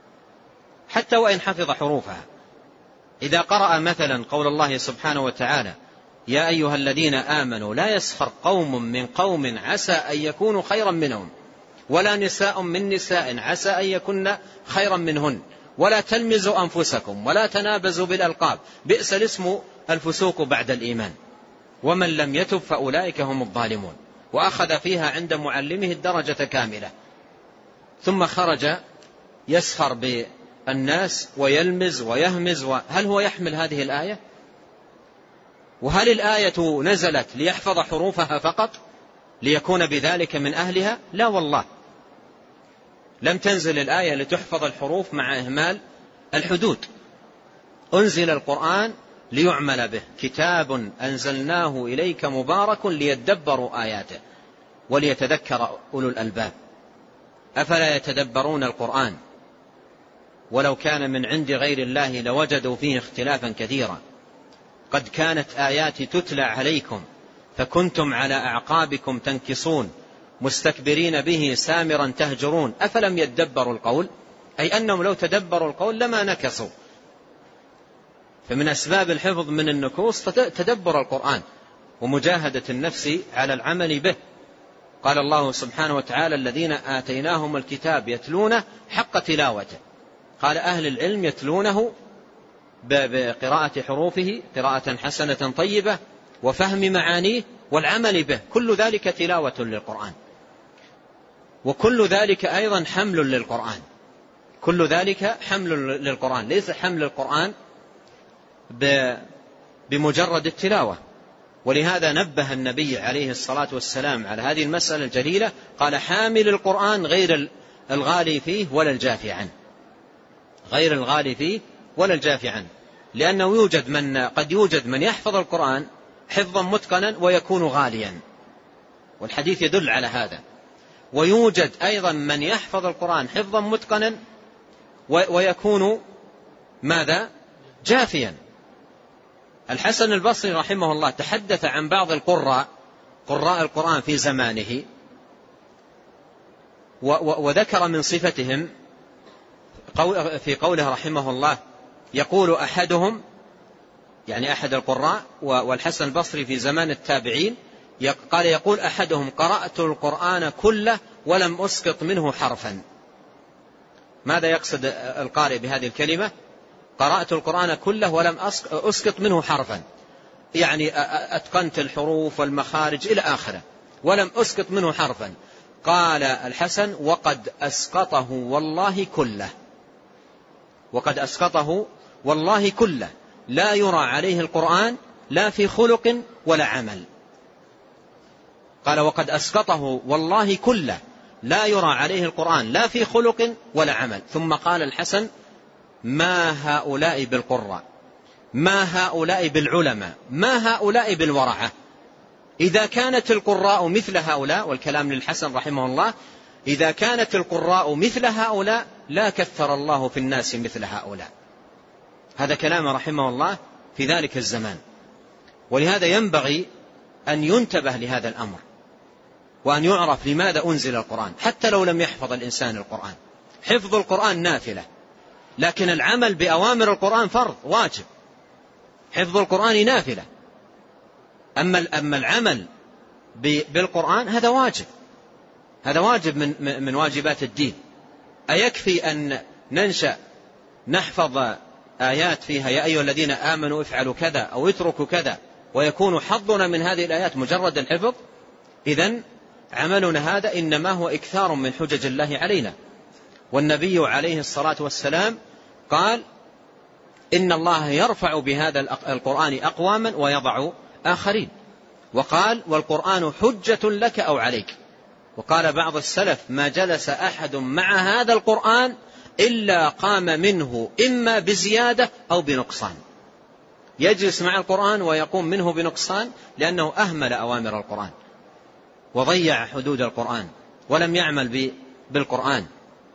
حتى وإن حفظ حروفها. إذا قرأ مثلا قول الله سبحانه وتعالى: يا أيها الذين آمنوا لا يسخر قوم من قوم عسى أن يكونوا خيرا منهم ولا نساء من نساء عسى أن يكن خيرا منهن ولا تلمزوا أنفسكم ولا تنابزوا بالألقاب بئس الاسم الفسوق بعد الإيمان ومن لم يتب فأولئك هم الظالمون. وأخذ فيها عند معلمه الدرجة كاملة، ثم خرج يسخر بالناس ويلمز ويهمز. هل هو يحمل هذه الآية؟ وهل الآية نزلت ليحفظ حروفها فقط ليكون بذلك من أهلها؟ لا والله، لم تنزل الآية لتحفظ الحروف مع إهمال الحدود. أنزل القرآن ليعمل به، كتاب أنزلناه إليك مبارك ليدبروا آياته وليتذكر أولو الألباب. أفلا يتدبرون القرآن ولو كان من عند غير الله لوجدوا فيه اختلافا كثيرا. قد كانت آياتي تتلى عليكم فكنتم على أعقابكم تنكصون مستكبرين به سامرا تهجرون أفلم يدبروا القول، أي أنهم لو تدبروا القول لما نكصوا. فمن أسباب الحفظ من النكوص تدبر القرآن ومجاهدة النفس على العمل به. قال الله سبحانه وتعالى: الذين آتيناهم الكتاب يتلونه حق تلاوته. قال أهل العلم يتلونه بقراءة حروفه قراءة حسنة طيبة وفهم معانيه والعمل به، كل ذلك تلاوة للقرآن، وكل ذلك أيضا حمل للقرآن، كل ذلك حمل للقرآن، ليس حمل القرآن بمجرد التلاوة. ولهذا نبه النبي عليه الصلاة والسلام على هذه المسألة الجليلة، قال: حامل القرآن غير الغالي فيه ولا الجافي عنه، غير الغالي فيه ولا الجافي عنه، لأنه يوجد من قد يوجد من يحفظ القرآن حفظا متقنا ويكون غاليا، والحديث يدل على هذا. ويوجد أيضا من يحفظ القرآن حفظا متقنا ويكون ماذا؟ جافيا. الحسن البصري رحمه الله تحدث عن بعض القراء قراء القرآن في زمانه وذكر من صفتهم في قوله رحمه الله: يقول أحدهم، يعني أحد القراء والحسن البصري في زمان التابعين، قال يقول أحدهم: قرأت القرآن كله ولم أسقط منه حرفا. ماذا يقصد القارئ بهذه الكلمة؟ قرأت القرآن كله ولم أسقط منه حرفا، يعني أتقنت الحروف والمخارج إلى آخره ولم أسقط منه حرفا. قال الحسن: وقد أسقطه والله كله، وقد أسقطه والله كله، لا يرى عليه القرآن لا في خلق ولا عمل. قال: وقد أسقطه والله كله، لا يرى عليه القرآن لا في خلق ولا عمل. ثم قال الحسن: ما هؤلاء بالقراء، ما هؤلاء بالعلماء، ما هؤلاء بالورعة. إذا كانت القراء مثل هؤلاء، والكلام للحسن رحمه الله، إذا كانت القراء مثل هؤلاء لا كثر الله في الناس مثل هؤلاء. هذا كلام رحمه الله في ذلك الزمان. ولهذا ينبغي أن ينتبه لهذا الأمر وأن يعرف لماذا أنزل القرآن، حتى لو لم يحفظ الإنسان القرآن. حفظ القرآن نافلة، لكن العمل بأوامر القرآن فرض واجب. حفظ القرآن نافلة، أما أما العمل بالقرآن هذا واجب، هذا واجب من من واجبات الدين. أيكفي أن ننشأ نحفظ آيات فيها يا أيها الذين آمنوا افعلوا كذا أو اتركوا كذا، ويكون حظنا من هذه الآيات مجرد الحفظ، إذن عملنا هذا إنما هو إكثار من حجج الله علينا. والنبي عليه الصلاة والسلام قال إن الله يرفع بهذا القرآن أقواما ويضع آخرين، وقال والقرآن حجة لك أو عليك. وقال بعض السلف ما جلس أحد مع هذا القرآن إلا قام منه إما بزيادة أو بنقصان، يجلس مع القرآن ويقوم منه بنقصان لأنه أهمل أوامر القرآن وضيع حدود القرآن ولم يعمل بالقرآن.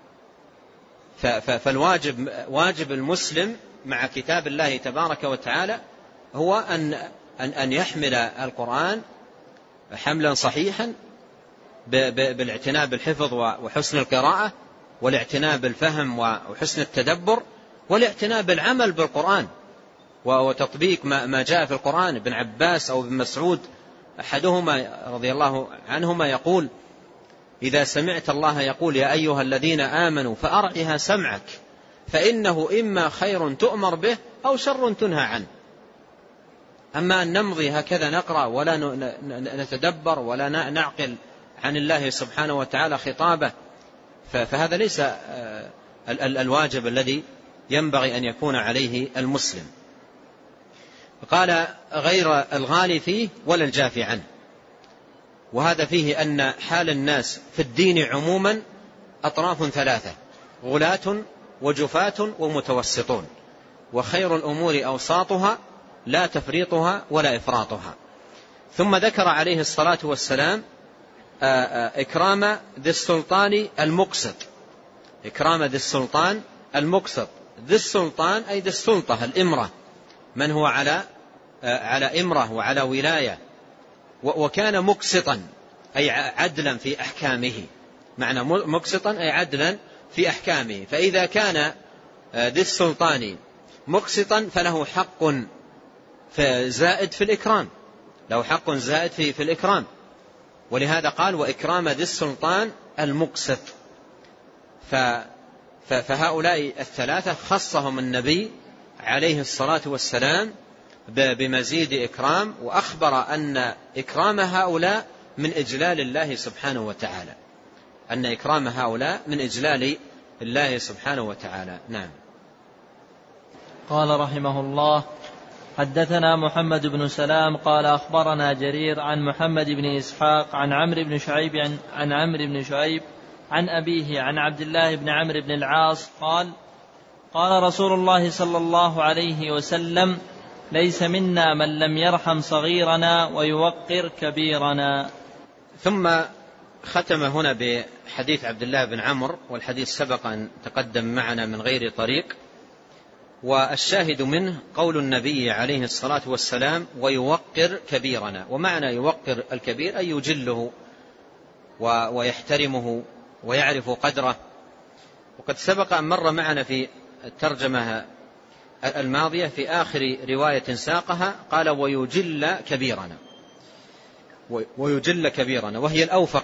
فالواجب واجب المسلم مع كتاب الله تبارك وتعالى هو أن أن يحمل القرآن حملا صحيحا بالاعتناء بالحفظ وحسن القراءة، والاعتناء بالفهم وحسن التدبر، والاعتناء بالعمل بالقرآن وتطبيق ما جاء في القرآن. ابن عباس أو ابن مسعود أحدهما رضي الله عنهما يقول إذا سمعت الله يقول يا أيها الذين آمنوا فأرعها سمعك فإنه إما خير تؤمر به أو شر تنهى عنه. أما أن نمضي هكذا نقرأ ولا نتدبر ولا نعقل عن الله سبحانه وتعالى خطابه، فهذا ليس الواجب الذي ينبغي أن يكون عليه المسلم. قال غير الغالي فيه ولا الجافي عنه. وهذا فيه أن حال الناس في الدين عموما أطراف ثلاثة: غلاة وجفاة ومتوسطون، وخير الأمور أوساطها لا تفريطها ولا إفراطها. ثم ذكر عليه الصلاة والسلام إكرام ذي السلطان المقسط. إكرام ذي السلطان المقسط، ذي السلطان أي ذي السلطة الإمرة، من هو على على إمرة وعلى ولاية، وكان مقسطا أي عدلا في أحكامه. معنى مقسطا أي عدلا في أحكامه. فإذا كان ذي السلطان مقسطا فله حق زائد في الإكرام، له حق زائد في, في الإكرام. ولهذا قال وإكرام ذي السلطان المقسط. فهؤلاء الثلاثة خصهم النبي عليه الصلاة والسلام بمزيد إكرام، وأخبر أن إكرام هؤلاء من إجلال الله سبحانه وتعالى، أن إكرام هؤلاء من إجلال الله سبحانه وتعالى. نعم. قال رحمه الله حدثنا محمد بن سلام قال أخبرنا جرير عن محمد بن إسحاق عن عمرو بن شعيب عن, عن عمرو بن شعيب عن أبيه عن عبد الله بن عمرو بن العاص قال قال رسول الله صلى الله عليه وسلم ليس منا من لم يرحم صغيرنا ويوقر كبيرنا. ثم ختم هنا بحديث عبد الله بن عمرو، والحديث سبق أن تقدم معنا من غير طريق. والشاهد منه قول النبي عليه الصلاة والسلام ويوقر كبيرنا. ومعنى يوقر الكبير أي يجله ويحترمه ويعرف قدره. وقد سبق أن مر معنا في الترجمة الماضية في آخر رواية ساقها قال ويجل كبيرنا، ويجل كبيرنا، وهي الأوفق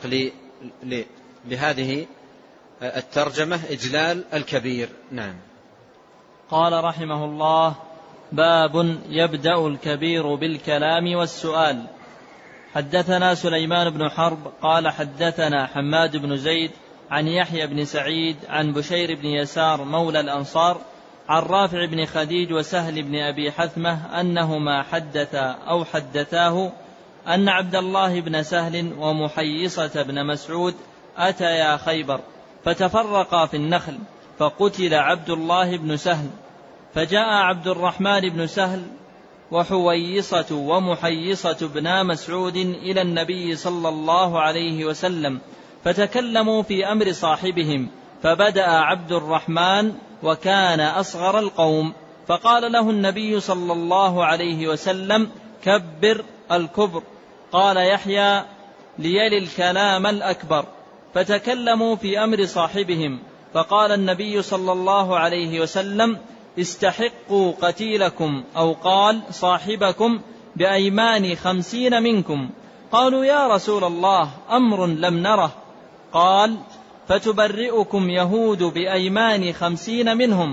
لهذه الترجمة إجلال الكبير. نعم. قال رحمه الله باب يبدأ الكبير بالكلام والسؤال. حدثنا سليمان بن حرب قال حدثنا حماد بن زيد عن يحيى بن سعيد عن بشير بن يسار مولى الأنصار عن رافع بن خديج وسهل بن أبي حثمة أنهما حدثا أو حدثاه أن عبد الله بن سهل ومحيصة بن مسعود أتيا خيبر فتفرقا في النخل، فقتل عبد الله بن سهل، فجاء عبد الرحمن بن سهل وحويصة ومحيصة بن مسعود إلى النبي صلى الله عليه وسلم فتكلموا في أمر صاحبهم، فبدأ عبد الرحمن وكان أصغر القوم، فقال له النبي صلى الله عليه وسلم كبر الكبر. قال يحيى ليلي الكلام الأكبر، فتكلموا في أمر صاحبهم، فقال النبي صلى الله عليه وسلم استحقوا قتيلكم أو قال صاحبكم بأيمان خمسين منكم. قالوا يا رسول الله أمر لم نره. قال فتبرئكم يهود بأيمان خمسين منهم.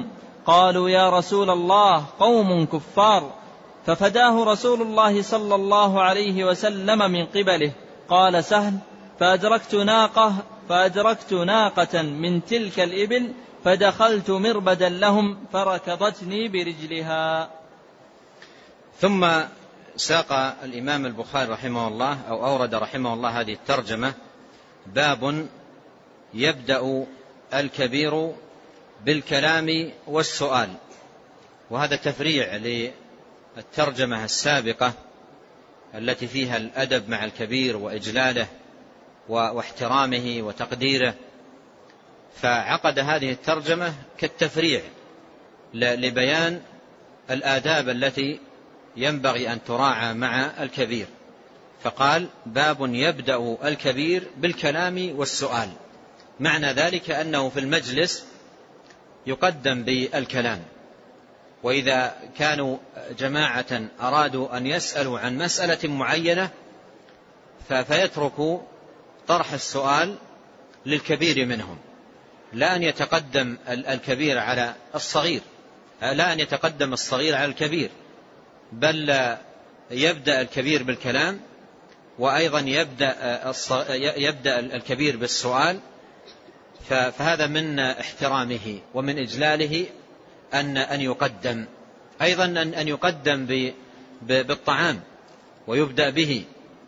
قالوا يا رسول الله قوم كفار، ففداه رسول الله صلى الله عليه وسلم من قبله. قال سهل: فأدركت ناقة, فأدركت ناقة من تلك الإبل فدخلت مربدا لهم فركضتني برجلها. ثم ساق الإمام البخاري رحمه الله أو أورد رحمه الله هذه الترجمة: باب يبدأ الكبير بالكلام والسؤال. وهذا تفريع للترجمة السابقة التي فيها الأدب مع الكبير وإجلاله واحترامه وتقديره، فعقد هذه الترجمة كالتفريع لبيان الآداب التي ينبغي أن تراعى مع الكبير، فقال: باب يبدأ الكبير بالكلام والسؤال. معنى ذلك أنه في المجلس يقدم بالكلام، وإذا كانوا جماعة أرادوا أن يسألوا عن مسألة معينة فيتركوا طرح السؤال للكبير منهم، لا أن يتقدم الكبير على الصغير، لا أن يتقدم الصغير على الكبير، بل يبدأ الكبير بالكلام، وأيضا يبدأ, يبدأ الكبير بالسؤال. فهذا من احترامه ومن إجلاله أن أن يقدم، أيضا أن يقدم بالطعام ويبدأ به،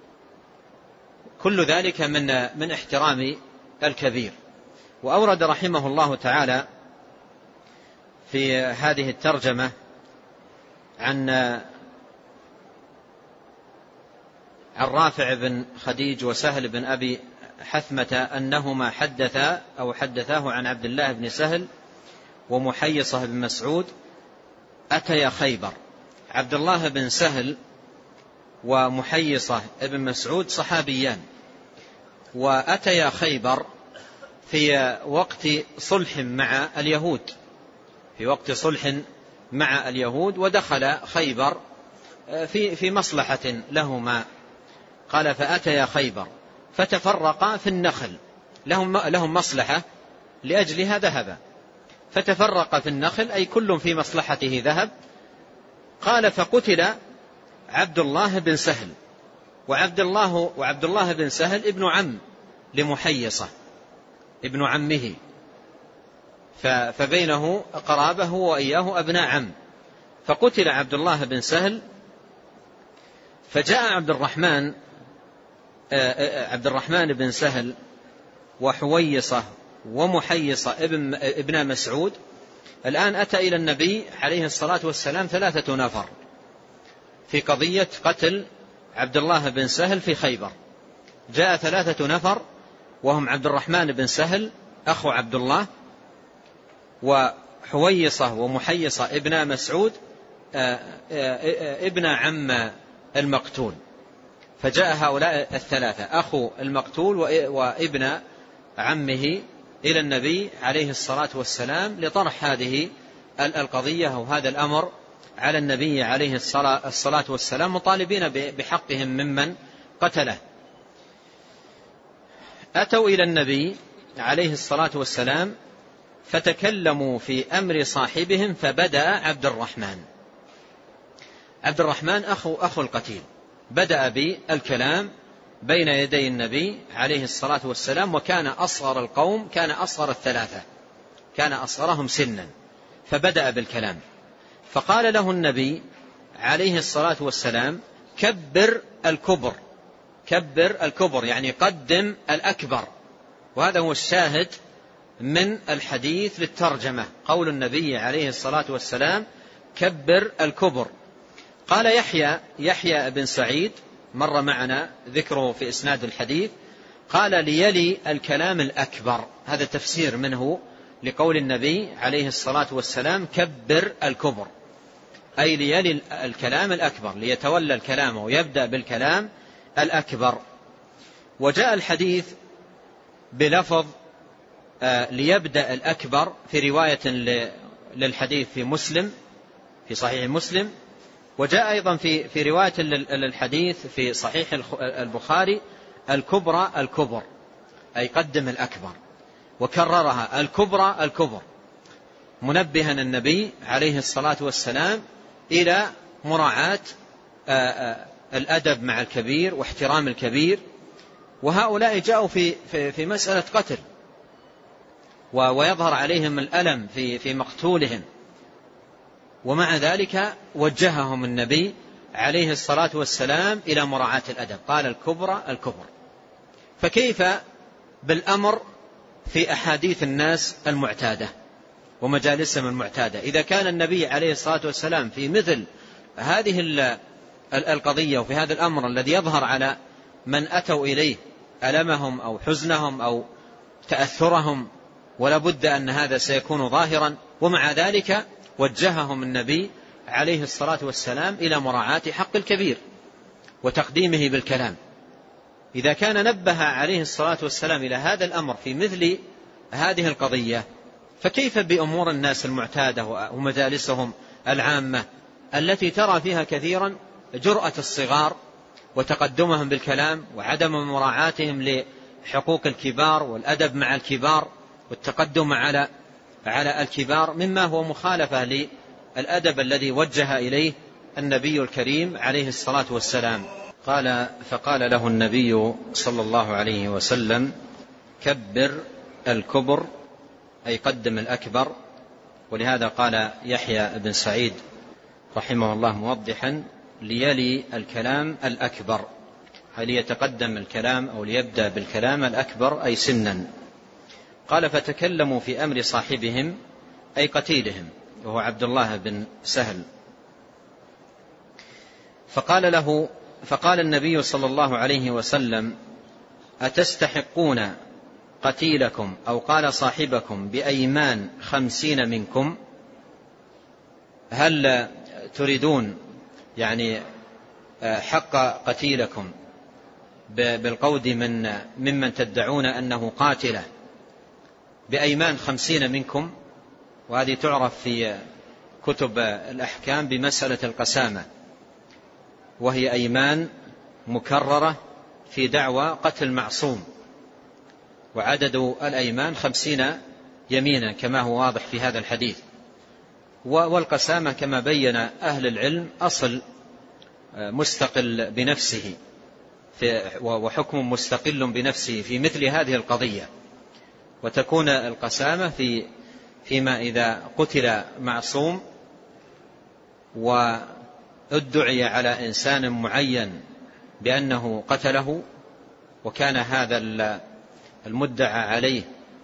كل ذلك من من احترام الكبير. وأورد رحمه الله تعالى في هذه الترجمة عن عن رافع بن خديج وسهل بن أبي حثمة أنهما حدثا أو حدثاه عن عبد الله بن سهل ومحيصة بن مسعود أتيا خيبر. عبد الله بن سهل ومحيصة بن مسعود صحابيان، وأتيا خيبر في وقت صلح مع اليهود، في وقت صلح مع اليهود، ودخل خيبر في في مصلحة لهما. قال: فأتيا خيبر فتفرقا في النخل، لهم لهم مصلحة لأجلها ذهب، فتفرق في النخل أي كل في مصلحته ذهب. قال: فقتل عبد الله بن سهل، وعبد الله وعبد الله بن سهل ابن عم لمحيصة، ابن عمه، فبينه قرابه وإياه أبناء عم. فقتل عبد الله بن سهل، فجاء عبد الرحمن عبد الرحمن بن سهل وحويصة ومحيصة ابن, ابن مسعود. الآن أتى إلى النبي عليه الصلاة والسلام ثلاثة نفر في قضية قتل عبد الله بن سهل في خيبر. جاء ثلاثة نفر وهم عبد الرحمن بن سهل أخو عبد الله، وحويصة ومحيصة ابن مسعود ابن عم المقتول. فجاء هؤلاء الثلاثة أخو المقتول وابن عمه إلى النبي عليه الصلاة والسلام لطرح هذه القضية وهذا الأمر على النبي عليه الصلاة والسلام، مطالبين بحقهم ممن قتله. أتوا إلى النبي عليه الصلاة والسلام فتكلموا في أمر صاحبهم، فبدأ عبد الرحمن عبد الرحمن أخو أخو القتيل بدأ بالكلام بين يدي النبي عليه الصلاة والسلام، وكان أصغر القوم، كان أصغر الثلاثة، كان أصغرهم سنا، فبدأ بالكلام. فقال له النبي عليه الصلاة والسلام: كبر الكبر، كبر الكبر، يعني قدم الأكبر. وهذا هو الشاهد من الحديث للترجمة، قول النبي عليه الصلاة والسلام: كبر الكبر. قال يحيى يحيى بن سعيد مر معنا ذكره في إسناد الحديث، قال: ليلي الكلام الأكبر. هذا تفسير منه لقول النبي عليه الصلاة والسلام: كبر الكبر، أي ليلي الكلام الأكبر، ليتولى الكلام ويبدأ بالكلام الأكبر. وجاء الحديث بلفظ ليبدأ الأكبر في رواية للحديث في مسلم في صحيح مسلم، وجاء أيضا في في رواية للحديث في صحيح البخاري: الكبرى الكبر، أي قدم الأكبر، وكررها: الكبرى الكبر. منبها النبي عليه الصلاة والسلام إلى مراعاة الأدب مع الكبير واحترام الكبير. وهؤلاء جاءوا في, في, في مسألة قتل ويظهر عليهم الألم في, في مقتولهم، ومع ذلك وجههم النبي عليه الصلاة والسلام إلى مراعاة الأدب، قال الكبر الكبر. فكيف بالأمر في أحاديث الناس المعتادة ومجالسهم المعتادة؟ إذا كان النبي عليه الصلاة والسلام في مثل هذه القضية وفي هذا الأمر الذي يظهر على من أتوا إليه ألمهم أو حزنهم أو تأثرهم، ولا بد أن هذا سيكون ظاهرا، ومع ذلك وجههم النبي عليه الصلاة والسلام إلى مراعاة حق الكبير وتقديمه بالكلام. إذا كان نبه عليه الصلاة والسلام إلى هذا الأمر في مثل هذه القضية، فكيف بأمور الناس المعتادة ومجالسهم العامة التي ترى فيها كثيرا جرأة الصغار وتقدمهم بالكلام وعدم مراعاتهم لحقوق الكبار والأدب مع الكبار والتقدم على على الكبار، مما هو مخالفة للأدب الذي وجه إليه النبي الكريم عليه الصلاة والسلام. قال فقال له النبي صلى الله عليه وسلم: كبر الكبر، أي قدم الأكبر. ولهذا قال يحيى بن سعيد رحمه الله موضحا: ليلي الكلام الأكبر، هل يتقدم الكلام أو ليبدأ بالكلام الأكبر أي سنا. قال فتكلموا في أمر صاحبهم أي قتيلهم وهو عبد الله بن سهل، فقال له فقال النبي صلى الله عليه وسلم: أتستحقون قتيلكم أو قال صاحبكم بأيمان خمسين منكم؟ هل تريدون يعني حق قتيلكم بالقود من ممن تدعون أنه قاتله بأيمان خمسين منكم؟ وهذه تعرف في كتب الأحكام بمسألة القسامة، وهي أيمان مكررة في دعوى قتل معصوم، وعدد الأيمان خمسين يمينا كما هو واضح في هذا الحديث. والقسامة كما بين أهل العلم أصل مستقل بنفسه وحكم مستقل بنفسه في مثل هذه القضية، وتكون القسامة في فيما إذا قتل معصوم وادعي على إنسان معين بأنه قتله، وكان هذا المدعى عليه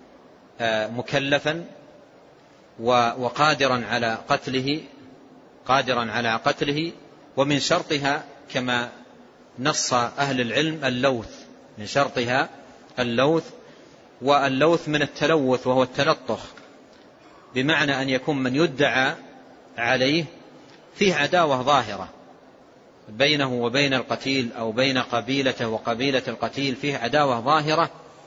مكلفا وقادرا على قتله قادرا على قتله ومن شرطها كما نص أهل العلم اللوث، من شرطها اللوث، واللوث من التلوث وهو التلطخ، بمعنى أن يكون من يدعى عليه فيه عداوة ظاهرة بينه وبين القتيل أو بين قبيلته وقبيلة القتيل، فيه عداوة ظاهرة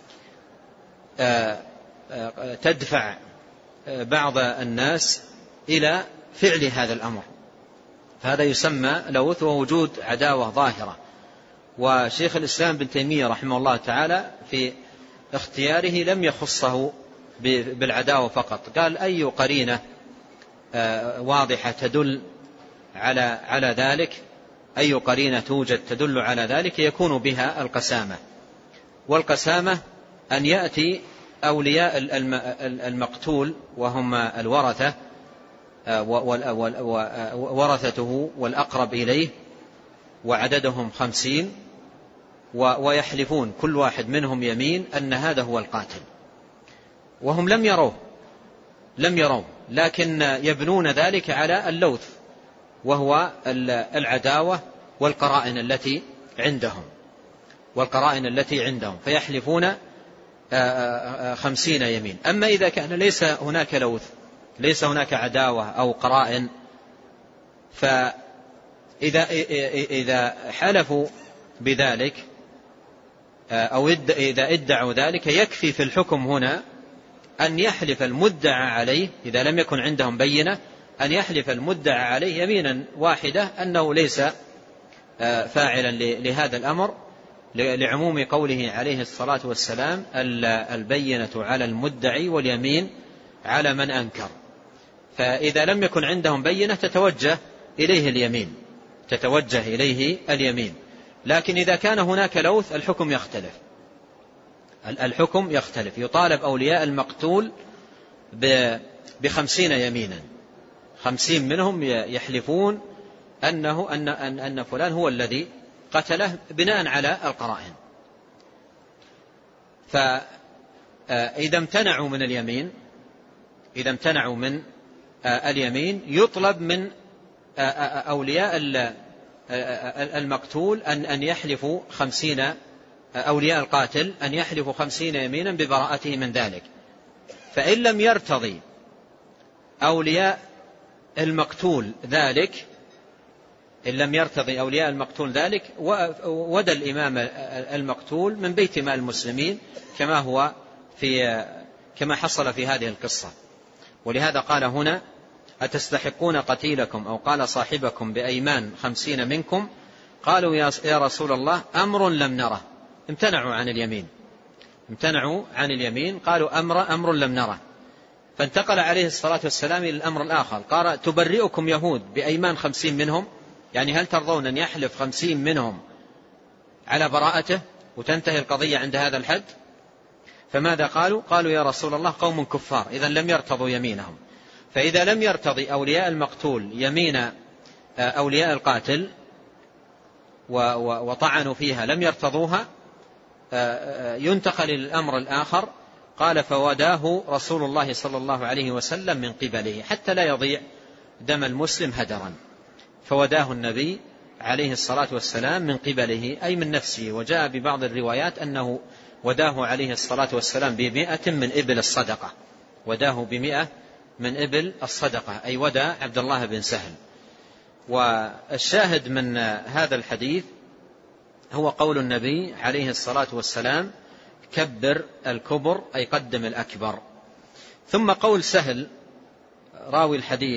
تدفع بعض الناس إلى فعل هذا الأمر، فهذا يسمى لوث ووجود عداوة ظاهرة. وشيخ الإسلام بن تيمية رحمه الله تعالى في اختياره لم يخصه بالعداوة فقط، قال أي قرينة واضحة تدل على على ذلك، أي قرينة توجد تدل على ذلك يكون بها القسامة. والقسامة أن يأتي أولياء المقتول وهم الورثة ورثته والأقرب إليه وعددهم خمسين، ويحلفون كل واحد منهم يمين أن هذا هو القاتل، وهم لم يروه لم يروه لكن يبنون ذلك على اللوث وهو العداوة والقرائن التي عندهم والقرائن التي عندهم فيحلفون خمسين يمين. أما إذا كان ليس هناك لوث، ليس هناك عداوة أو قرائن، فإذا إذا حلفوا بذلك أو إذا ادعوا ذلك يكفي في الحكم هنا أن يحلف المدعى عليه إذا لم يكن عندهم بينة، أن يحلف المدعى عليه يمينا واحدة أنه ليس فاعلا لهذا الأمر، لعموم قوله عليه الصلاة والسلام: البينة على المدعي واليمين على من أنكر. فإذا لم يكن عندهم بينة تتوجه إليه اليمين تتوجه إليه اليمين لكن إذا كان هناك لوث الحكم يختلف الحكم يختلف يطالب أولياء المقتول بخمسين يمينا خمسين منهم يحلفون أنه أن, أن, أن فلان هو الذي قتله بناء على القرائن. فإذا امتنعوا من اليمين إذا امتنعوا من اليمين يطلب من أولياء المقتول أن يحلفوا خمسين أولياء القاتل أن يحلفوا خمسين يمينا ببراءته من ذلك. فإن لم يرتضي أولياء المقتول ذلك إن لم يرتضي أولياء المقتول ذلك ودى الإمام المقتول من بيت مال المسلمين كما هو في كما حصل في هذه القصة. ولهذا قال هنا أتستحقون قتيلكم أو قال صاحبكم بأيمان خمسين منكم قالوا يا رسول الله أمر لم نره امتنعوا عن اليمين امتنعوا عن اليمين قالوا أمر أمر لم نره. فانتقل عليه الصلاة والسلام إلى الأمر الآخر قال تبرئكم يهود بأيمان خمسين منهم يعني هل ترضون أن يحلف خمسين منهم على براءته وتنتهي القضية عند هذا الحد؟ فماذا قالوا؟ قالوا يا رسول الله قوم كفار إذا لم يرتضوا يمينهم. فإذا لم يرتضي أولياء المقتول يمين أولياء القاتل وطعنوا فيها لم يرتضوها ينتقل إلى الأمر الآخر. قال فوداه رسول الله صلى الله عليه وسلم من قبله حتى لا يضيع دم المسلم هدرا. فوداه النبي عليه الصلاة والسلام من قبله أي من نفسه. وجاء ببعض الروايات أنه وداه عليه الصلاة والسلام بمئة من إبل الصدقة وداه بمئة من إبل الصدقة أي ودى عبد الله بن سهل. والشاهد من هذا الحديث هو قول النبي عليه الصلاة والسلام كبر الكبر أي قدم الأكبر. ثم قول سهل راوي الحديث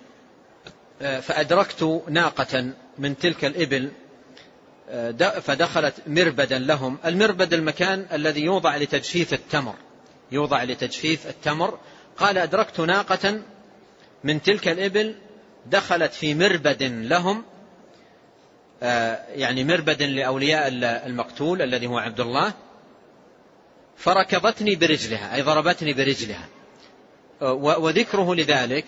فأدركت ناقة من تلك الإبل فدخلت مربدا لهم. المربد المكان الذي يوضع لتجفيف التمر يوضع لتجفيف التمر. قال أدركت ناقة من تلك الإبل دخلت في مربد لهم يعني مربد لأولياء المقتول الذي هو عبد الله فركضتني برجلها أي ضربتني برجلها. وذكره لذلك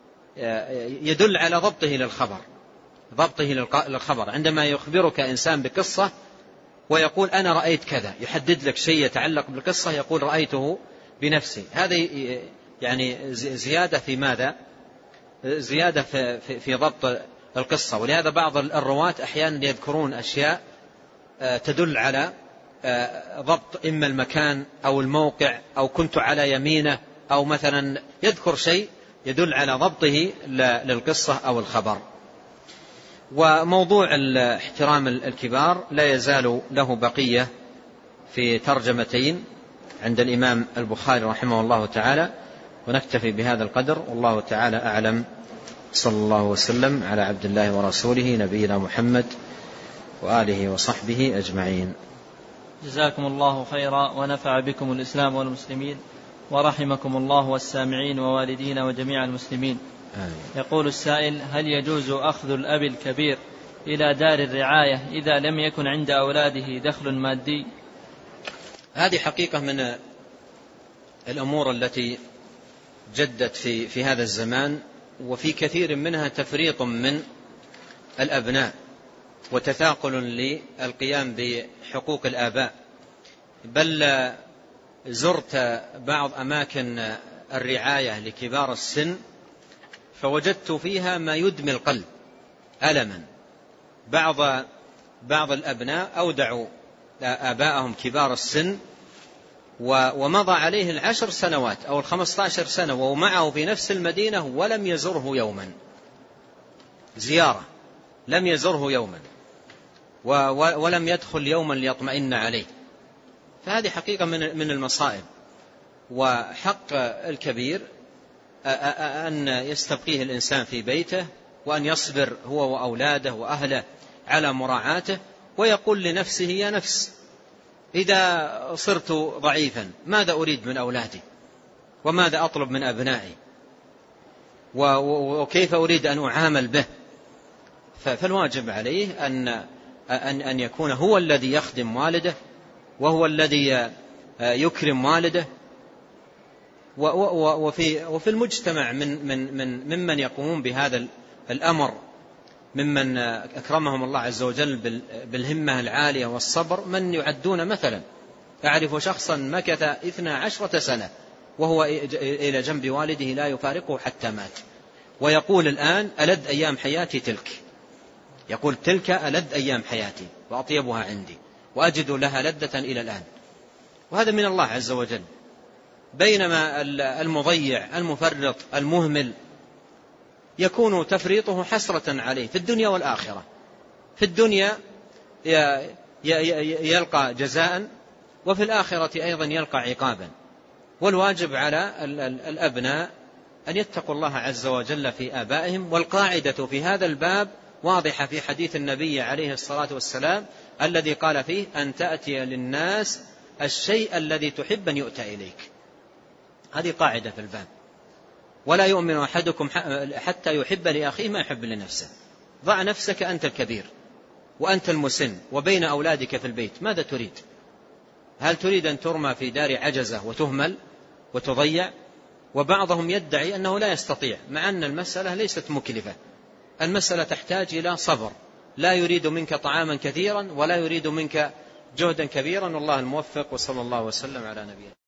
يدل على ضبطه للخبر ضبطه للخبر. عندما يخبرك إنسان بقصة ويقول أنا رأيت كذا يحدد لك شيء يتعلق بالقصة يقول رأيته بنفسي هذه يعني زيادة في ماذا زيادة في, في, في ضبط القصة. ولهذا بعض الرواة أحيانا يذكرون أشياء تدل على ضبط إما المكان أو الموقع أو كنت على يمينه أو مثلا يذكر شيء يدل على ضبطه للقصة أو الخبر. وموضوع احترام الكبار لا يزال له بقية في ترجمتين عند الإمام البخاري رحمه الله تعالى. ونكتفي بهذا القدر والله تعالى أعلم. صلى الله وسلم على عبد الله ورسوله نبينا محمد وآله وصحبه أجمعين. جزاكم الله خيرا ونفع بكم الإسلام والمسلمين ورحمكم الله والسامعين ووالدين وجميع المسلمين. آمين. يقول السائل هل يجوز أخذ الأب الكبير إلى دار الرعاية إذا لم يكن عند أولاده دخل مادي؟ هذه حقيقة من الأمور التي جدت في, في هذا الزمان وفي كثير منها تفريط من الأبناء وتثاقل للقيام بحقوق الآباء. بل زرت بعض أماكن الرعاية لكبار السن فوجدت فيها ما يدمي القلب ألما. بعض بعض الأبناء أودعوا آباءهم كبار السن ومضى عليه العشر سنوات أو الخمسة عشر سنة وهو معه في نفس المدينة ولم يزره يوما زيارة لم يزره يوما ولم يدخل يوما ليطمئن عليه. فهذه حقيقة من المصائب. وحق الكبير أن يستبقيه الإنسان في بيته وأن يصبر هو وأولاده وأهله على مراعاته ويقول لنفسه يا نفس إذا صرت ضعيفا ماذا أريد من أولادي وماذا أطلب من أبنائي؟ وكيف أريد أن أعامل به. فالواجب عليه أن أن أن يكون هو الذي يخدم والده، وهو الذي يكرم والده. وفي وفي المجتمع من من من ممن يقومون بهذا الأمر ممن أكرمهم الله عز وجل بالهمة العالية والصبر من يعدون مثلا. أعرف شخصا مكث اثنا عشرة سنة وهو إلى جنب والده لا يفارقه حتى مات، ويقول الآن ألد أيام حياتي تلك، يقول تلك ألد أيام حياتي وأطيبها عندي وأجد لها لذة إلى الآن. وهذا من الله عز وجل. بينما المضيع المفرط المهمل يكون تفريطه حسرة عليه في الدنيا والآخرة. في الدنيا يلقى جزاء، وفي الآخرة أيضا يلقى عقابا. والواجب على الأبناء أن يتقوا الله عز وجل في آبائهم. والقاعدة في هذا الباب واضحة في حديث النبي عليه الصلاة والسلام الذي قال فيه أن تأتي للناس الشيء الذي تحب أن يؤتى إليك. هذه قاعدة في الباب. ولا يؤمن أحدكم حتى يحب لأخيه ما يحب لنفسه. ضع نفسك أنت الكبير وأنت المسن وبين أولادك في البيت، ماذا تريد؟ هل تريد أن ترمى في دار عجزة وتهمل وتضيع؟ وبعضهم يدعي أنه لا يستطيع، مع أن المسألة ليست مكلفة. المسألة تحتاج إلى صبر. لا يريد منك طعاما كثيرا ولا يريد منك جهدا كبيرا. والله الموفق، وصلى الله وسلم على نبينا.